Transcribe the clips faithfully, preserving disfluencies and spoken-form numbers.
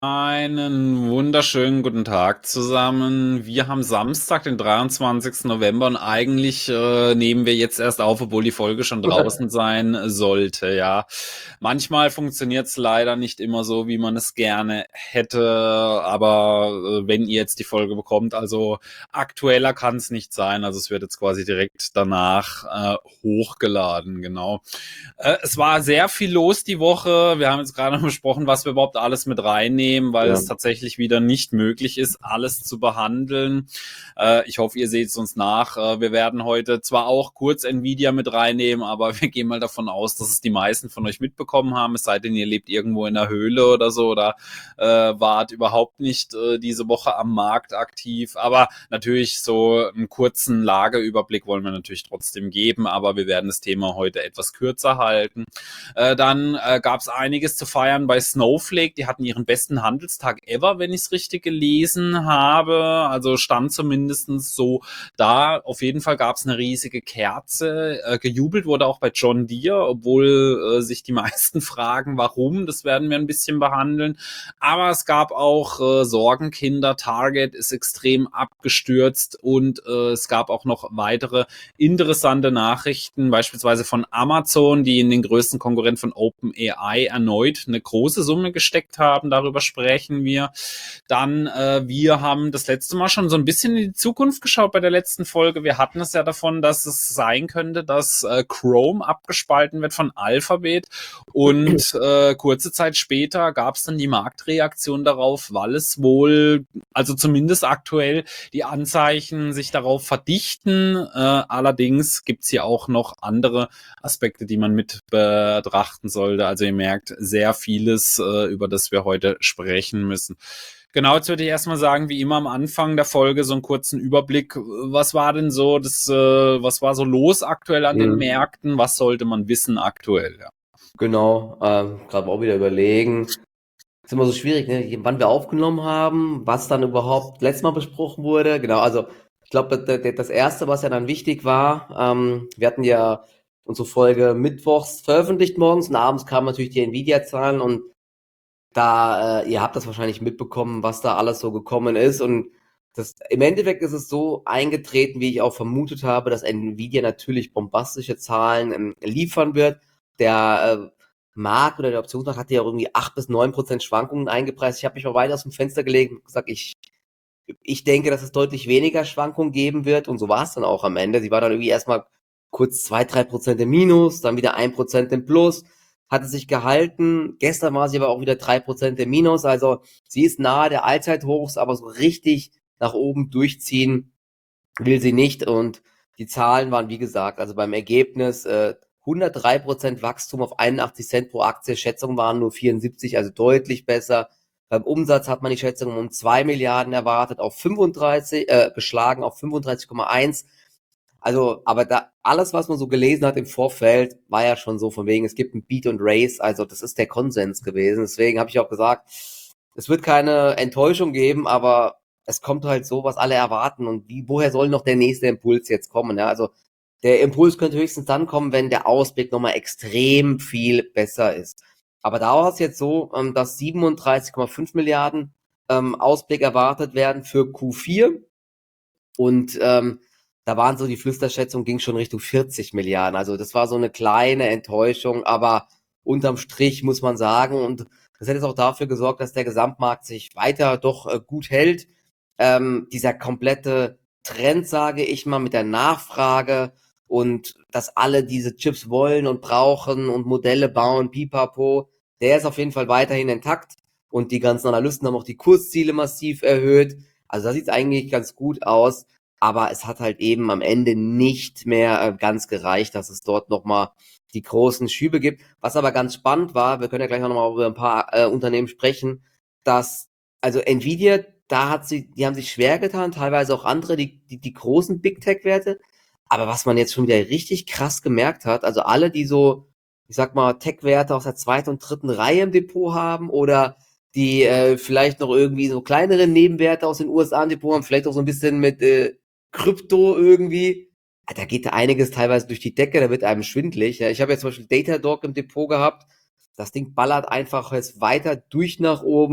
Einen wunderschönen guten Tag zusammen. Wir haben Samstag, den dreiundzwanzigsten November und eigentlich äh, nehmen wir jetzt erst auf, obwohl die Folge schon draußen sein sollte, ja. Manchmal funktioniert es leider nicht immer so, wie man es gerne hätte, aber äh, wenn ihr jetzt die Folge bekommt, also aktueller kann es nicht sein, also es wird jetzt quasi direkt danach äh, hochgeladen, genau. Äh, es war sehr viel los die Woche. Wir haben jetzt gerade noch besprochen, was wir überhaupt alles mit reinnehmen, weil Ja. es tatsächlich wieder nicht möglich ist, alles zu behandeln. Äh, ich hoffe, ihr seht es uns nach. Äh, wir werden heute zwar auch kurz Nvidia mit reinnehmen, aber wir gehen mal davon aus, dass es die meisten von euch mitbekommen haben, es sei denn, ihr lebt irgendwo in einer Höhle oder so oder äh, wart überhaupt nicht äh, diese Woche am Markt aktiv. Aber natürlich so einen kurzen Lageüberblick wollen wir natürlich trotzdem geben, aber wir werden das Thema heute etwas kürzer halten. Äh, dann äh, gab es einiges zu feiern bei Snowflake. Die hatten ihren besten Handelstag ever, wenn ich es richtig gelesen habe. Also stand zumindest so da. Auf jeden Fall gab es eine riesige Kerze. Äh, gejubelt wurde auch bei John Deere, obwohl äh, sich die meisten fragen, warum. Das werden wir ein bisschen behandeln. Aber es gab auch äh, Sorgenkinder. Target ist extrem abgestürzt und äh, es gab auch noch weitere interessante Nachrichten, beispielsweise von Amazon, die in den größten Konkurrent von OpenAI erneut eine große Summe gesteckt haben. Darüber sprechen wir. Dann, äh, wir haben das letzte Mal schon so ein bisschen in die Zukunft geschaut bei der letzten Folge. Wir hatten es ja davon, dass es sein könnte, dass äh, Chrome abgespalten wird von Alphabet. Und äh, kurze Zeit später gab es dann die Marktreaktion darauf, weil es wohl, also zumindest aktuell, die Anzeichen sich darauf verdichten. Äh, allerdings gibt's hier auch noch andere Aspekte, die man mit betrachten sollte. Also ihr merkt sehr vieles, äh, über das wir heute sprechen müssen. Genau, jetzt würde ich erstmal sagen, wie immer am Anfang der Folge so einen kurzen Überblick. Was war denn so das, äh, was war so los aktuell an den Mhm. Märkten? Was sollte man wissen aktuell? Ja. Genau, ähm, gerade auch wieder überlegen. Ist immer so schwierig, ne? Wann wir aufgenommen haben, was dann überhaupt letztes Mal besprochen wurde. Genau, also ich glaube, das erste, was ja dann wichtig war, ähm, wir hatten ja unsere Folge mittwochs veröffentlicht morgens und abends kamen natürlich die Nvidia-Zahlen und da, äh, ihr habt das wahrscheinlich mitbekommen, was da alles so gekommen ist und das, im Endeffekt ist es so eingetreten, wie ich auch vermutet habe, dass Nvidia natürlich bombastische Zahlen ähm, liefern wird. Der äh, Markt oder der Optionsmarkt hat ja auch irgendwie acht bis neun Prozent Schwankungen eingepreist. Ich habe mich mal weit aus dem Fenster gelegt und gesagt, ich, ich denke, dass es deutlich weniger Schwankungen geben wird und so war es dann auch am Ende. Sie war dann irgendwie erstmal kurz zwei, drei Prozent im Minus, dann wieder ein Prozent im Plus, hatte sich gehalten. Gestern war sie aber auch wieder drei Prozent im Minus, also sie ist nahe der Allzeithochs, aber so richtig nach oben durchziehen will sie nicht und die Zahlen waren, wie gesagt, also beim Ergebnis äh, hundertdrei Prozent Wachstum auf einundachtzig Cent pro Aktie, Schätzungen waren nur vierundsiebzig, also deutlich besser. Beim Umsatz hat man die Schätzung um zwei Milliarden erwartet, auf fünfunddreißig, äh, geschlagen auf fünfunddreißig Komma eins. Also, aber da alles, was man so gelesen hat im Vorfeld, war ja schon so von wegen, es gibt ein Beat und Race, also das ist der Konsens gewesen. Deswegen habe ich auch gesagt, es wird keine Enttäuschung geben, aber es kommt halt so, was alle erwarten und wie, woher soll noch der nächste Impuls jetzt kommen? Ja? Also der Impuls könnte höchstens dann kommen, wenn der Ausblick nochmal extrem viel besser ist. Aber da war es jetzt so, ähm, dass siebenunddreißig Komma fünf Milliarden ähm, Ausblick erwartet werden für Q vier und ähm, da waren so die Flüsterschätzung ging schon Richtung vierzig Milliarden. Also das war so eine kleine Enttäuschung, aber unterm Strich muss man sagen, und das hat jetzt auch dafür gesorgt, dass der Gesamtmarkt sich weiter doch äh, gut hält. Ähm, dieser komplette Trend, sage ich mal, mit der Nachfrage und dass alle diese Chips wollen und brauchen und Modelle bauen, pipapo, der ist auf jeden Fall weiterhin intakt und die ganzen Analysten haben auch die Kursziele massiv erhöht. Also da sieht es eigentlich ganz gut aus, aber es hat halt eben am Ende nicht mehr äh, ganz gereicht, dass es dort nochmal die großen Schübe gibt. Was aber ganz spannend war, wir können ja gleich auch nochmal über ein paar äh, Unternehmen sprechen, dass, also Nvidia, da hat sie, die haben sich schwer getan, teilweise auch andere, die, die, die großen Big Tech-Werte. Aber was man jetzt schon wieder richtig krass gemerkt hat, also alle, die so, ich sag mal, Tech-Werte aus der zweiten und dritten Reihe im Depot haben oder die äh, vielleicht noch irgendwie so kleinere Nebenwerte aus den U S A im Depot haben, vielleicht auch so ein bisschen mit äh, Krypto irgendwie. Ah, da geht da einiges teilweise durch die Decke, da wird einem schwindlig. Ja, ich habe jetzt zum Beispiel Datadog im Depot gehabt. Das Ding ballert einfach jetzt weiter durch nach oben.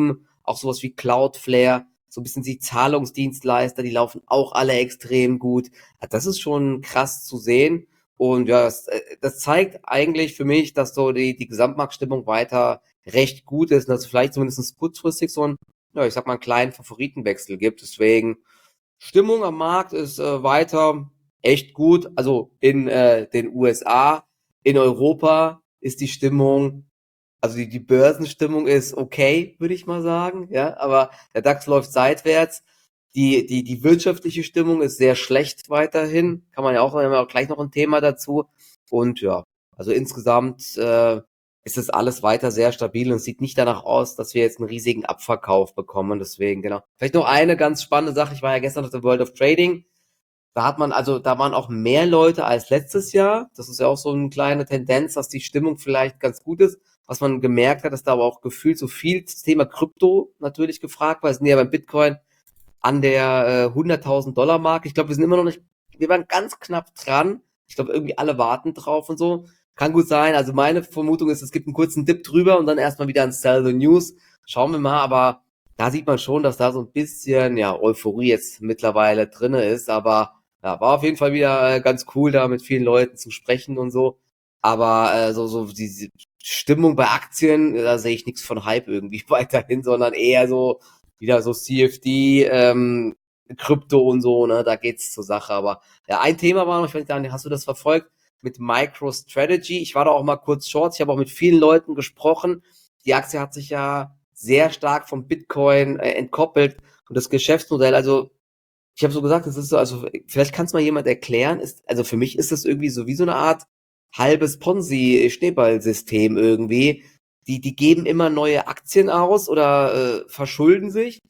auch sowas wie Cloudflare, so ein bisschen die Zahlungsdienstleister, die laufen auch alle extrem gut. Das ist schon krass zu sehen. Und ja, das, das zeigt eigentlich für mich, dass so die, die Gesamtmarktstimmung weiter recht gut ist und dass es vielleicht zumindest kurzfristig so ein, ja, ich sag mal, einen kleinen Favoritenwechsel gibt. Deswegen, Stimmung am Markt ist äh, weiter echt gut. Also in äh, den U S A, in Europa ist die Stimmung, also die, die Börsenstimmung ist okay, würde ich mal sagen, ja, aber der DAX läuft seitwärts. Die, die, die wirtschaftliche Stimmung ist sehr schlecht weiterhin. Kann man ja auch, wir haben ja auch gleich noch ein Thema dazu. Und ja, also insgesamt äh, ist das alles weiter sehr stabil und es sieht nicht danach aus, dass wir jetzt einen riesigen Abverkauf bekommen. Deswegen, genau. Vielleicht noch eine ganz spannende Sache. Ich war ja gestern auf der World of Trading. Da hat man, also da waren auch mehr Leute als letztes Jahr. Das ist ja auch so eine kleine Tendenz, dass die Stimmung vielleicht ganz gut ist. Was man gemerkt hat, dass da aber auch gefühlt so viel das Thema Krypto natürlich gefragt war. Wir sind ja beim Bitcoin an der äh, hunderttausend Dollar Marke. Ich glaube, wir sind immer noch nicht, wir waren ganz knapp dran. Ich glaube, irgendwie alle warten drauf und so. Kann gut sein. Also meine Vermutung ist, es gibt einen kurzen Dip drüber und dann erstmal wieder ein Sell the News. Schauen wir mal, aber da sieht man schon, dass da so ein bisschen, ja, Euphorie jetzt mittlerweile drinne ist, aber ja, war auf jeden Fall wieder äh, ganz cool, da mit vielen Leuten zu sprechen und so. Aber äh, so, so diese Stimmung bei Aktien, da sehe ich nichts von Hype irgendwie weiterhin, sondern eher so wieder so C F D, ähm, Krypto und so, ne, da geht's zur Sache. Aber ja, ein Thema war noch, ich weiß nicht, hast du das verfolgt mit MicroStrategy? Ich war da auch mal kurz short, ich habe auch mit vielen Leuten gesprochen. Die Aktie hat sich ja sehr stark vom Bitcoin äh, entkoppelt und das Geschäftsmodell, also ich habe so gesagt, das ist so, also vielleicht kann es mal jemand erklären, ist, also für mich ist das irgendwie so wie so eine Art halbes Ponzi-Schneeballsystem irgendwie. Die, die geben immer neue Aktien aus oder äh, verschulden sich.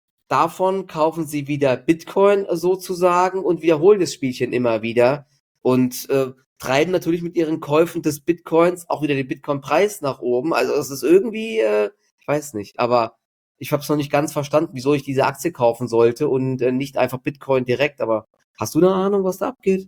Davon kaufen sie wieder Bitcoin äh, sozusagen und wiederholen das Spielchen immer wieder und äh, treiben natürlich mit ihren Käufen des Bitcoins auch wieder den Bitcoin-Preis nach oben. Also es ist irgendwie, äh, ich weiß nicht, aber ich habe es noch nicht ganz verstanden, wieso ich diese Aktie kaufen sollte und äh, nicht einfach Bitcoin direkt. Aber hast du eine Ahnung, was da abgeht?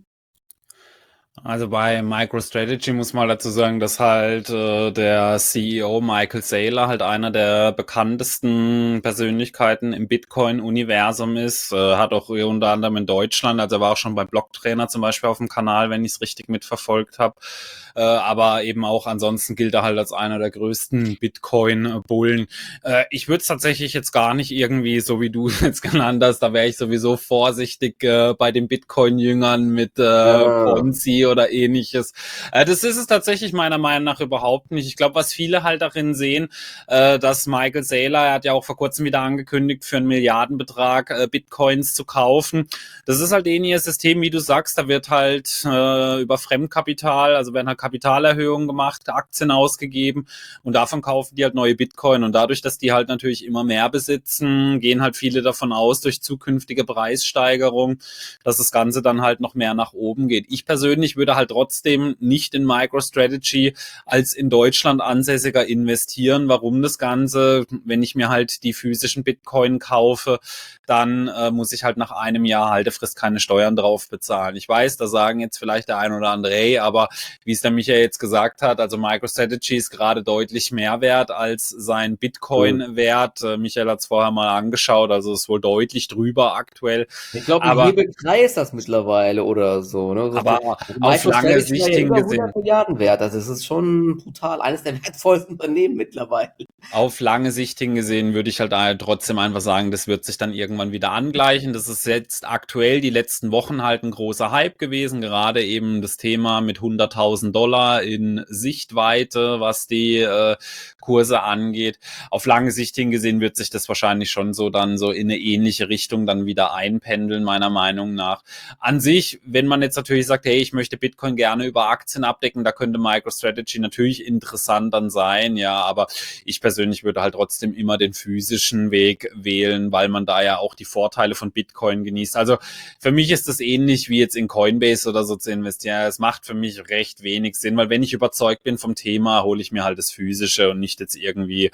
Also bei MicroStrategy muss man dazu sagen, dass halt äh, der C E O Michael Saylor halt einer der bekanntesten Persönlichkeiten im Bitcoin-Universum ist. Äh, hat auch unter anderem in Deutschland, also er war auch schon bei Blocktrainer zum Beispiel auf dem Kanal, wenn ich es richtig mitverfolgt habe. Äh, aber eben auch ansonsten gilt er halt als einer der größten Bitcoin-Bullen. Äh, ich würde es tatsächlich jetzt gar nicht irgendwie, so wie du es jetzt genannt hast, da wäre ich sowieso vorsichtig äh, bei den Bitcoin-Jüngern mit äh, Ah, Ponzi oder ähnliches. Äh, das ist es tatsächlich meiner Meinung nach überhaupt nicht. Ich glaube, was viele halt darin sehen, äh, dass Michael Saylor, er hat ja auch vor kurzem wieder angekündigt, für einen Milliardenbetrag äh, Bitcoins zu kaufen. Das ist halt ähnliches System, wie du sagst, da wird halt äh, über Fremdkapital, also werden halt Kapitalerhöhungen gemacht, Aktien ausgegeben und davon kaufen die halt neue Bitcoin und dadurch, dass die halt natürlich immer mehr besitzen, gehen halt viele davon aus, durch zukünftige Preissteigerung, dass das Ganze dann halt noch mehr nach oben geht. Ich persönlich würde halt trotzdem nicht in MicroStrategy als in Deutschland ansässiger investieren. Warum das Ganze? Wenn ich mir halt die physischen Bitcoin kaufe, dann äh, muss ich halt nach einem Jahr Haltefrist keine Steuern drauf bezahlen. Ich weiß, da sagen jetzt vielleicht der ein oder andere, hey, aber wie es der Michael jetzt gesagt hat, also MicroStrategy ist gerade deutlich mehr wert als sein hm. Bitcoin-Wert. Äh, Michael hat es vorher mal angeschaut, also ist wohl deutlich drüber aktuell. Ich glaube, ein Aber Hebel drei ist das mittlerweile oder so. Ne? Also aber auf lange MicroStrategy war Sicht ja über hingesehen, hundert Milliarden wert. Also es ist schon brutal. Eines der wertvollsten Unternehmen mittlerweile. auf lange Sicht hingesehen würde ich halt trotzdem einfach sagen, das wird sich dann irgendwann wieder angleichen. Das ist jetzt aktuell die letzten Wochen halt ein großer Hype gewesen, gerade eben das Thema mit hunderttausend Dollar in Sichtweite, was die äh, Kurse angeht. Auf lange Sicht hingesehen wird sich das wahrscheinlich schon so dann so in eine ähnliche Richtung dann wieder einpendeln, meiner Meinung nach. An sich, wenn man jetzt natürlich sagt, hey, ich möchte Bitcoin gerne über Aktien abdecken, da könnte MicroStrategy natürlich interessant dann sein, ja, aber ich persönlich würde halt trotzdem immer den physischen Weg wählen, weil man da ja auch die Vorteile von Bitcoin genießt. Also für mich ist das ähnlich wie jetzt in Coinbase oder so zu investieren. Es macht für mich recht wenig Sinn, weil wenn ich überzeugt bin vom Thema, hole ich mir halt das Physische und nicht jetzt irgendwie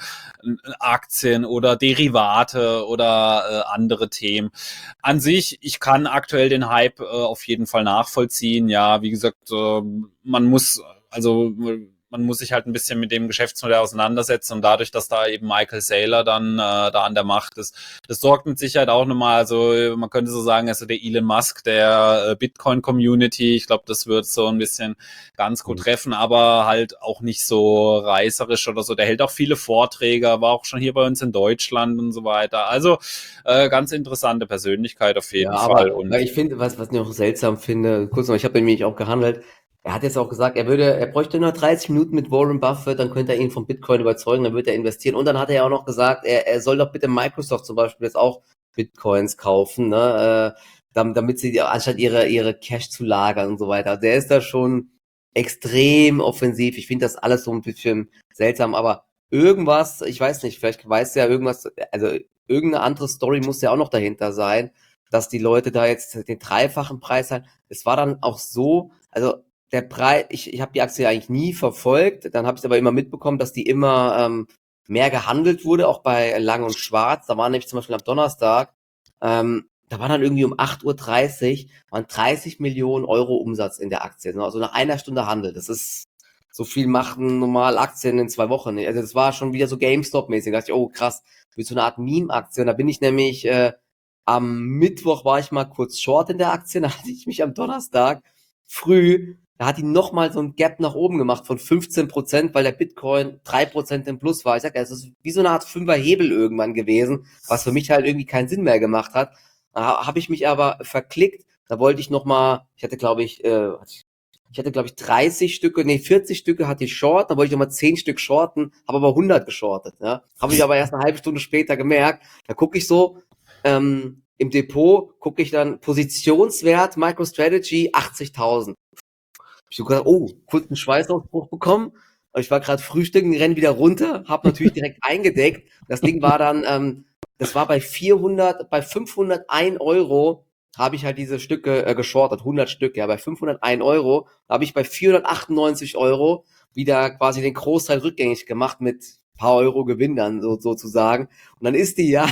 Aktien oder Derivate oder äh, andere Themen. An sich, ich kann aktuell den Hype äh, auf jeden Fall nachvollziehen. Ja, wie gesagt, äh, man muss, also man muss sich halt ein bisschen mit dem Geschäftsmodell auseinandersetzen und dadurch, dass da eben Michael Saylor dann äh, da an der Macht ist, das sorgt mit Sicherheit auch nochmal, also man könnte so sagen, also der Elon Musk der äh, Bitcoin-Community, ich glaube, das wird so ein bisschen ganz gut treffen, aber halt auch nicht so reißerisch oder so. Der hält auch viele Vorträge, war auch schon hier bei uns in Deutschland und so weiter. Also äh, ganz interessante Persönlichkeit auf jeden Ja, Fall. aber Und weil ich finde, was, was ich noch seltsam finde, kurz noch, ich habe nämlich auch gehandelt, er hat jetzt auch gesagt, er würde, er bräuchte nur dreißig Minuten mit Warren Buffett, dann könnte er ihn vom Bitcoin überzeugen, dann würde er investieren. Und dann hat er ja auch noch gesagt, er, er soll doch bitte Microsoft zum Beispiel jetzt auch Bitcoins kaufen, ne, äh, dam- damit sie anstatt ihre, ihre Cash zu lagern und so weiter. Also der ist da schon extrem offensiv. Ich finde das alles so ein bisschen seltsam, aber irgendwas, ich weiß nicht, vielleicht weiß ja irgendwas, also irgendeine andere Story muss ja auch noch dahinter sein, dass die Leute da jetzt den dreifachen Preis haben. Es war dann auch so, also der Preis, ich, ich habe die Aktie eigentlich nie verfolgt, dann habe ich aber immer mitbekommen, dass die immer ähm, mehr gehandelt wurde, auch bei Lang und Schwarz. Da war nämlich zum Beispiel am Donnerstag, ähm, da war dann irgendwie um acht Uhr dreißig, waren dreißig Millionen Euro Umsatz in der Aktie. Also nach einer Stunde Handel. Das ist, so viel machen normal Aktien in zwei Wochen nicht. Also das war schon wieder so GameStop-mäßig. Da dachte ich, oh krass, wie so eine Art Meme-Aktie. Und da bin ich nämlich, äh, am Mittwoch war ich mal kurz short in der Aktie, da hatte ich mich am Donnerstag früh, da hat die nochmal so ein Gap nach oben gemacht von fünfzehn Prozent, weil der Bitcoin drei Prozent im Plus war. Ich sag, es ist wie so eine Art Fünfer-Hebel irgendwann gewesen, was für mich halt irgendwie keinen Sinn mehr gemacht hat. Da habe ich mich aber verklickt, da wollte ich nochmal, ich hatte glaube ich, äh, ich hatte glaube ich dreißig Stücke, nee vierzig Stücke hatte ich short, da wollte ich nochmal zehn Stück shorten, habe aber hundert geschortet. Ja? Habe ich aber erst eine halbe Stunde später gemerkt, da gucke ich so, ähm, im Depot gucke ich dann Positionswert MicroStrategy achtzigtausend. Ich so gedacht, oh, kurz einen Schweißausbruch bekommen. Ich war gerade frühstücken, renn wieder runter, habe natürlich direkt eingedeckt. Das Ding war dann, ähm, das war bei vierhundert, bei fünfhundertein Euro habe ich halt diese Stücke äh, geschortet, hundert Stück, ja, bei fünfhundertein Euro habe ich bei vierhundertachtundneunzig Euro wieder quasi den Großteil rückgängig gemacht mit paar Euro Gewinn dann so, sozusagen. Und dann ist die ja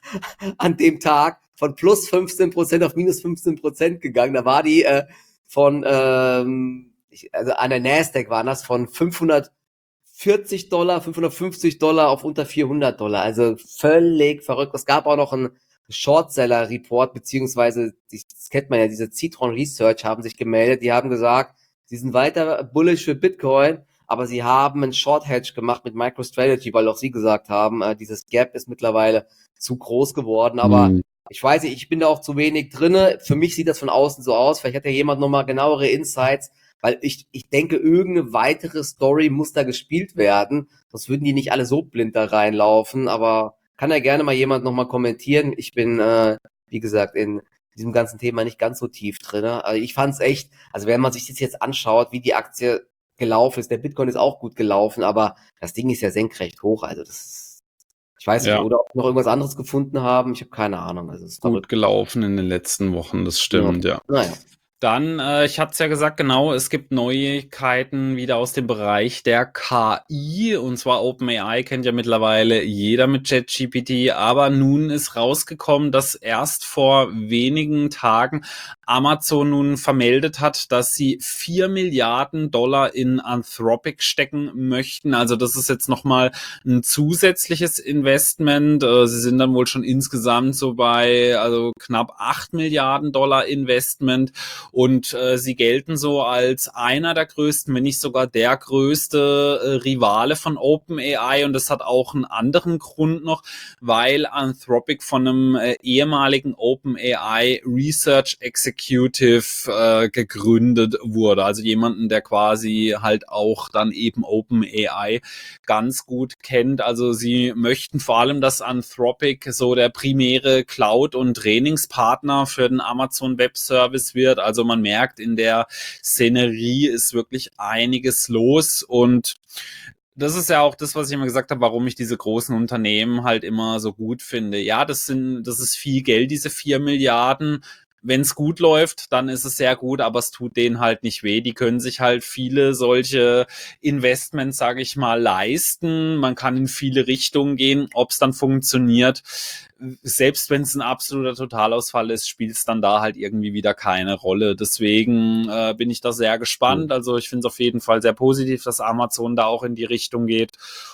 an dem Tag von plus fünfzehn Prozent auf minus fünfzehn Prozent gegangen. Da war die äh, von, ähm, ich, also an der Nasdaq waren das von fünfhundertvierzig Dollar, fünfhundertfünfzig Dollar auf unter vierhundert Dollar. Also völlig verrückt. Es gab auch noch einen Shortseller-Report, beziehungsweise, das kennt man ja, diese Citron Research haben sich gemeldet. Die haben gesagt, sie sind weiter bullish für Bitcoin, aber sie haben einen Short Hedge gemacht mit MicroStrategy, weil auch sie gesagt haben, äh, dieses Gap ist mittlerweile zu groß geworden, aber hm. ich weiß nicht, ich bin da auch zu wenig drinne. Für mich sieht das von außen so aus. Vielleicht hat ja jemand nochmal genauere Insights, weil ich, ich denke, irgendeine weitere Story muss da gespielt werden. Sonst würden die nicht alle so blind da reinlaufen, aber kann ja gerne mal jemand nochmal kommentieren. Ich bin, äh, wie gesagt, in diesem ganzen Thema nicht ganz so tief drinne. Also ich fand's echt, also wenn man sich das jetzt anschaut, wie die Aktie gelaufen ist, der Bitcoin ist auch gut gelaufen, aber das Ding ist ja senkrecht hoch, also das, ich weiß nicht, Ja, oder ob wir noch irgendwas anderes gefunden haben, ich habe keine Ahnung, also es ist gut verrückt. gelaufen in den letzten Wochen, das Ja. stimmt, ja. Naja. Dann, äh, ich hatte es ja gesagt, genau, es gibt Neuigkeiten wieder aus dem Bereich der K I, und zwar OpenAI kennt ja mittlerweile jeder mit ChatGPT, aber nun ist rausgekommen, dass erst vor wenigen Tagen Amazon nun vermeldet hat, dass sie vier Milliarden Dollar in Anthropic stecken möchten. Also das ist jetzt nochmal ein zusätzliches Investment. Äh, sie sind dann wohl schon insgesamt so bei also knapp acht Milliarden Dollar Investment. Und äh, sie gelten so als einer der größten, wenn nicht sogar der größte äh, Rivale von OpenAI. Und das hat auch einen anderen Grund noch, weil Anthropic von einem äh, ehemaligen OpenAI Research Executive äh, gegründet wurde. Also jemanden, der quasi halt auch dann eben OpenAI ganz gut kennt. Also sie möchten vor allem, dass Anthropic so der primäre Cloud- und Trainingspartner für den Amazon Web Service wird. Also man merkt, in der Szenerie ist wirklich einiges los, und das ist ja auch das, was ich immer gesagt habe, warum ich diese großen Unternehmen halt immer so gut finde. Ja, das sind, das ist viel Geld, diese vier Milliarden. wenn es gut läuft, dann ist es sehr gut, aber es tut denen halt nicht weh. Die können sich halt viele solche Investments, sage ich mal, leisten. Man kann in viele Richtungen gehen. Ob es dann funktioniert, selbst wenn es ein absoluter Totalausfall ist, spielt es dann da halt irgendwie wieder keine Rolle. Deswegen äh, bin ich da sehr gespannt. Also ich finde es auf jeden Fall sehr positiv, dass Amazon da auch in die Richtung geht.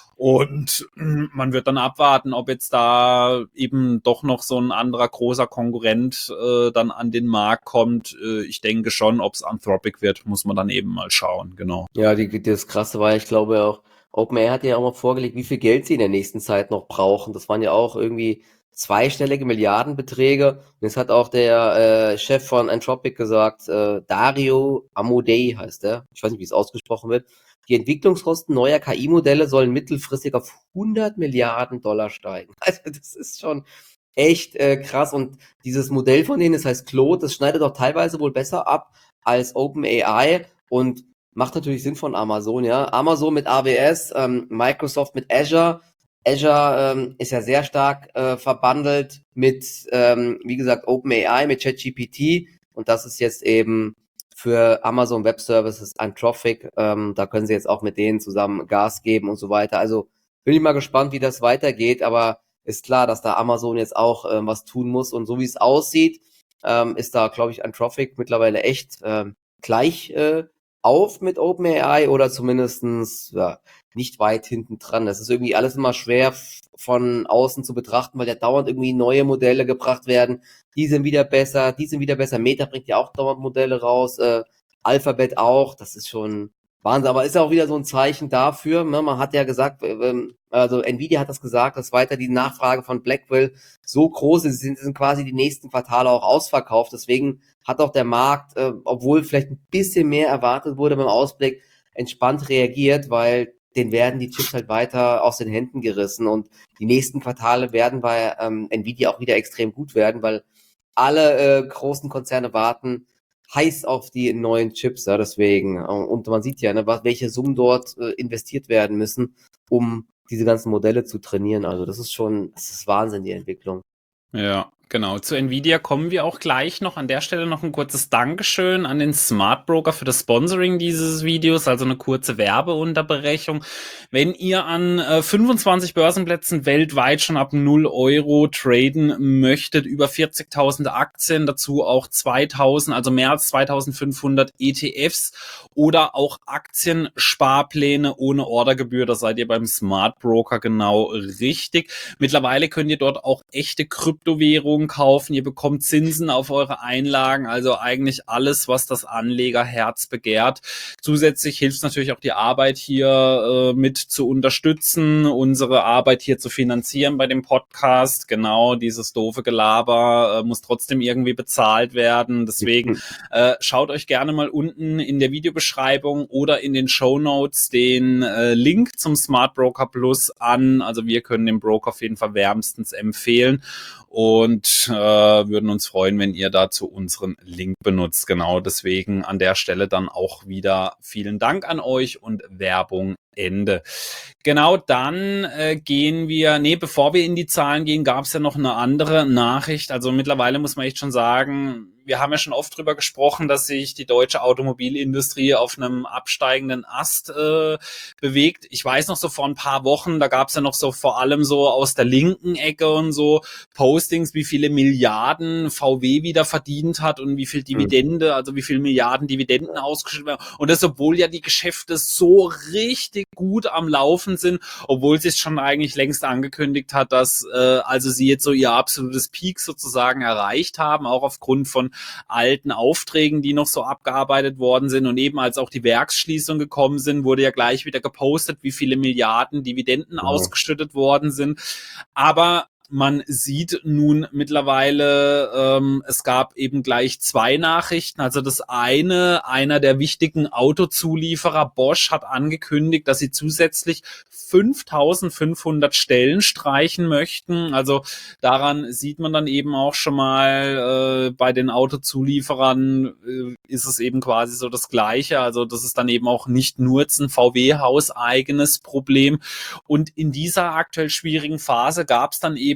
Und man wird dann abwarten, ob jetzt da eben doch noch so ein anderer großer Konkurrent äh, dann an den Markt kommt. Äh, ich denke schon, ob es Anthropic wird, muss man dann eben mal schauen, genau. Ja, die, das Krasse war, ich glaube auch, OpenAI hat ja auch mal vorgelegt, wie viel Geld sie in der nächsten Zeit noch brauchen. Das waren ja auch irgendwie zweistellige Milliardenbeträge. Und jetzt hat auch der äh, Chef von Anthropic gesagt, äh, Dario Amodei heißt er, ich weiß nicht, wie es ausgesprochen wird, die Entwicklungskosten neuer K I-Modelle sollen mittelfristig auf hundert Milliarden Dollar steigen. Also das ist schon echt äh, krass. Und dieses Modell von denen, das heißt Claude, das schneidet auch teilweise wohl besser ab als OpenAI und macht natürlich Sinn von Amazon, ja. Amazon mit A W S, ähm, Microsoft mit Azure. Azure ähm, ist ja sehr stark äh, verbandelt mit, ähm, wie gesagt, OpenAI, mit ChatGPT. Und das ist jetzt eben für Amazon Web Services Anthropic. Ähm, da können sie jetzt auch mit denen zusammen Gas geben und so weiter. Also bin ich mal gespannt, wie das weitergeht. Aber ist klar, dass da Amazon jetzt auch ähm, was tun muss. Und so wie es aussieht, ähm, ist da, glaube ich, Anthropic mittlerweile echt ähm, gleich äh, auf mit OpenAI oder zumindestens ja, nicht weit hinten dran. Das ist irgendwie alles immer schwer von außen zu betrachten, weil ja dauernd irgendwie neue Modelle gebracht werden. Die sind wieder besser, die sind wieder besser. Meta bringt ja auch dauernd Modelle raus, äh, Alphabet auch. Das ist schon Wahnsinn. Aber ist ja auch wieder so ein Zeichen dafür. Ne? Man hat ja gesagt, ähm, also Nvidia hat das gesagt, dass weiter die Nachfrage von Blackwell so groß ist, sind, sind quasi die nächsten Quartale auch ausverkauft. Deswegen hat auch der Markt, äh, obwohl vielleicht ein bisschen mehr erwartet wurde beim Ausblick, entspannt reagiert, weil den werden die Chips halt weiter aus den Händen gerissen und die nächsten Quartale werden bei ähm, Nvidia auch wieder extrem gut werden, weil alle äh, großen Konzerne warten heiß auf die neuen Chips, ja, deswegen. Und man sieht ja, ne, was, welche Summen dort äh, investiert werden müssen, um diese ganzen Modelle zu trainieren. Also das ist schon, das ist Wahnsinn, die Entwicklung. Ja, genau. Zu Nvidia kommen wir auch gleich noch. An der Stelle noch ein kurzes Dankeschön an den Smart Broker für das Sponsoring dieses Videos, also eine kurze Werbeunterbrechung. Wenn ihr an äh, fünfundzwanzig Börsenplätzen weltweit schon ab null Euro traden möchtet, über vierzigtausend Aktien, dazu auch zweitausend, also mehr als zweitausendfünfhundert E T Fs oder auch Aktiensparpläne ohne Ordergebühr, da seid ihr beim Smart Broker genau richtig. Mittlerweile könnt ihr dort auch echte Kryptowährungen kaufen, ihr bekommt Zinsen auf eure Einlagen, also eigentlich alles, was das Anlegerherz begehrt. Zusätzlich hilft es natürlich auch die Arbeit hier äh, mit zu unterstützen, unsere Arbeit hier zu finanzieren bei dem Podcast. Genau, dieses doofe Gelaber äh, muss trotzdem irgendwie bezahlt werden. Deswegen äh, schaut euch gerne mal unten in der Videobeschreibung oder in den Shownotes den äh, Link zum Smart Broker Plus an. Also wir können den Broker auf jeden Fall wärmstens empfehlen und äh, würden uns freuen, wenn ihr dazu unseren Link benutzt. Genau, deswegen an der Stelle dann auch wieder vielen Dank an euch und Werbung Ende. Genau, dann äh, gehen wir, nee, bevor wir in die Zahlen gehen, gab es ja noch eine andere Nachricht. Also mittlerweile muss man echt schon sagen, wir haben ja schon oft drüber gesprochen, dass sich die deutsche Automobilindustrie auf einem absteigenden Ast äh, bewegt. Ich weiß noch so vor ein paar Wochen, da gab es ja noch so vor allem so aus der linken Ecke und so Postings, wie viele Milliarden V W wieder verdient hat und wie viel Dividende, also wie viele Milliarden Dividenden ausgeschüttet werden. Und das, obwohl ja die Geschäfte so richtig gut am Laufen sind, obwohl sie es schon eigentlich längst angekündigt hat, dass äh, also sie jetzt so ihr absolutes Peak sozusagen erreicht haben, auch aufgrund von alten Aufträgen, die noch so abgearbeitet worden sind. Und eben als auch die Werksschließungen gekommen sind, wurde ja gleich wieder gepostet, wie viele Milliarden Dividenden ja. ausgeschüttet worden sind. Aber man sieht nun mittlerweile, ähm, es gab eben gleich zwei Nachrichten. Also das eine, einer der wichtigen Autozulieferer Bosch hat angekündigt, dass sie zusätzlich fünftausendfünfhundert Stellen streichen möchten. Also daran sieht man dann eben auch schon mal, äh, bei den Autozulieferern äh, ist es eben quasi so das Gleiche. Also das ist dann eben auch nicht nur jetzt ein V W-hauseigenes Problem. Und in dieser aktuell schwierigen Phase gab es dann eben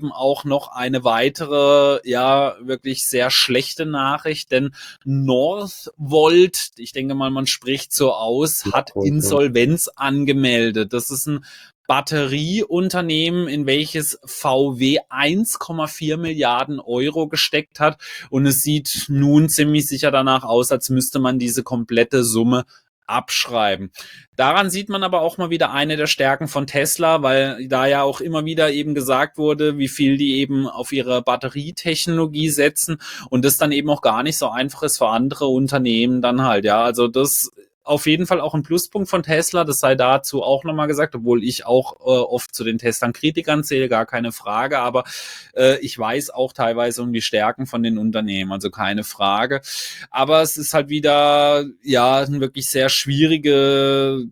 eben auch noch eine weitere, ja, wirklich sehr schlechte Nachricht, denn Northvolt, ich denke mal, man spricht so aus, hat Insolvenz angemeldet. Das ist ein Batterieunternehmen, in welches V W eins Komma vier Milliarden Euro gesteckt hat, und es sieht nun ziemlich sicher danach aus, als müsste man diese komplette Summe abschreiben. Daran sieht man aber auch mal wieder eine der Stärken von Tesla, weil da ja auch immer wieder eben gesagt wurde, wie viel die eben auf ihre Batterietechnologie setzen und das dann eben auch gar nicht so einfach ist für andere Unternehmen dann halt, ja, also das auf jeden Fall auch ein Pluspunkt von Tesla, das sei dazu auch nochmal gesagt, obwohl ich auch äh, oft zu den Testern Kritikern zähle, gar keine Frage, aber äh, ich weiß auch teilweise um die Stärken von den Unternehmen, also keine Frage. Aber es ist halt wieder, ja, eine wirklich sehr schwierige,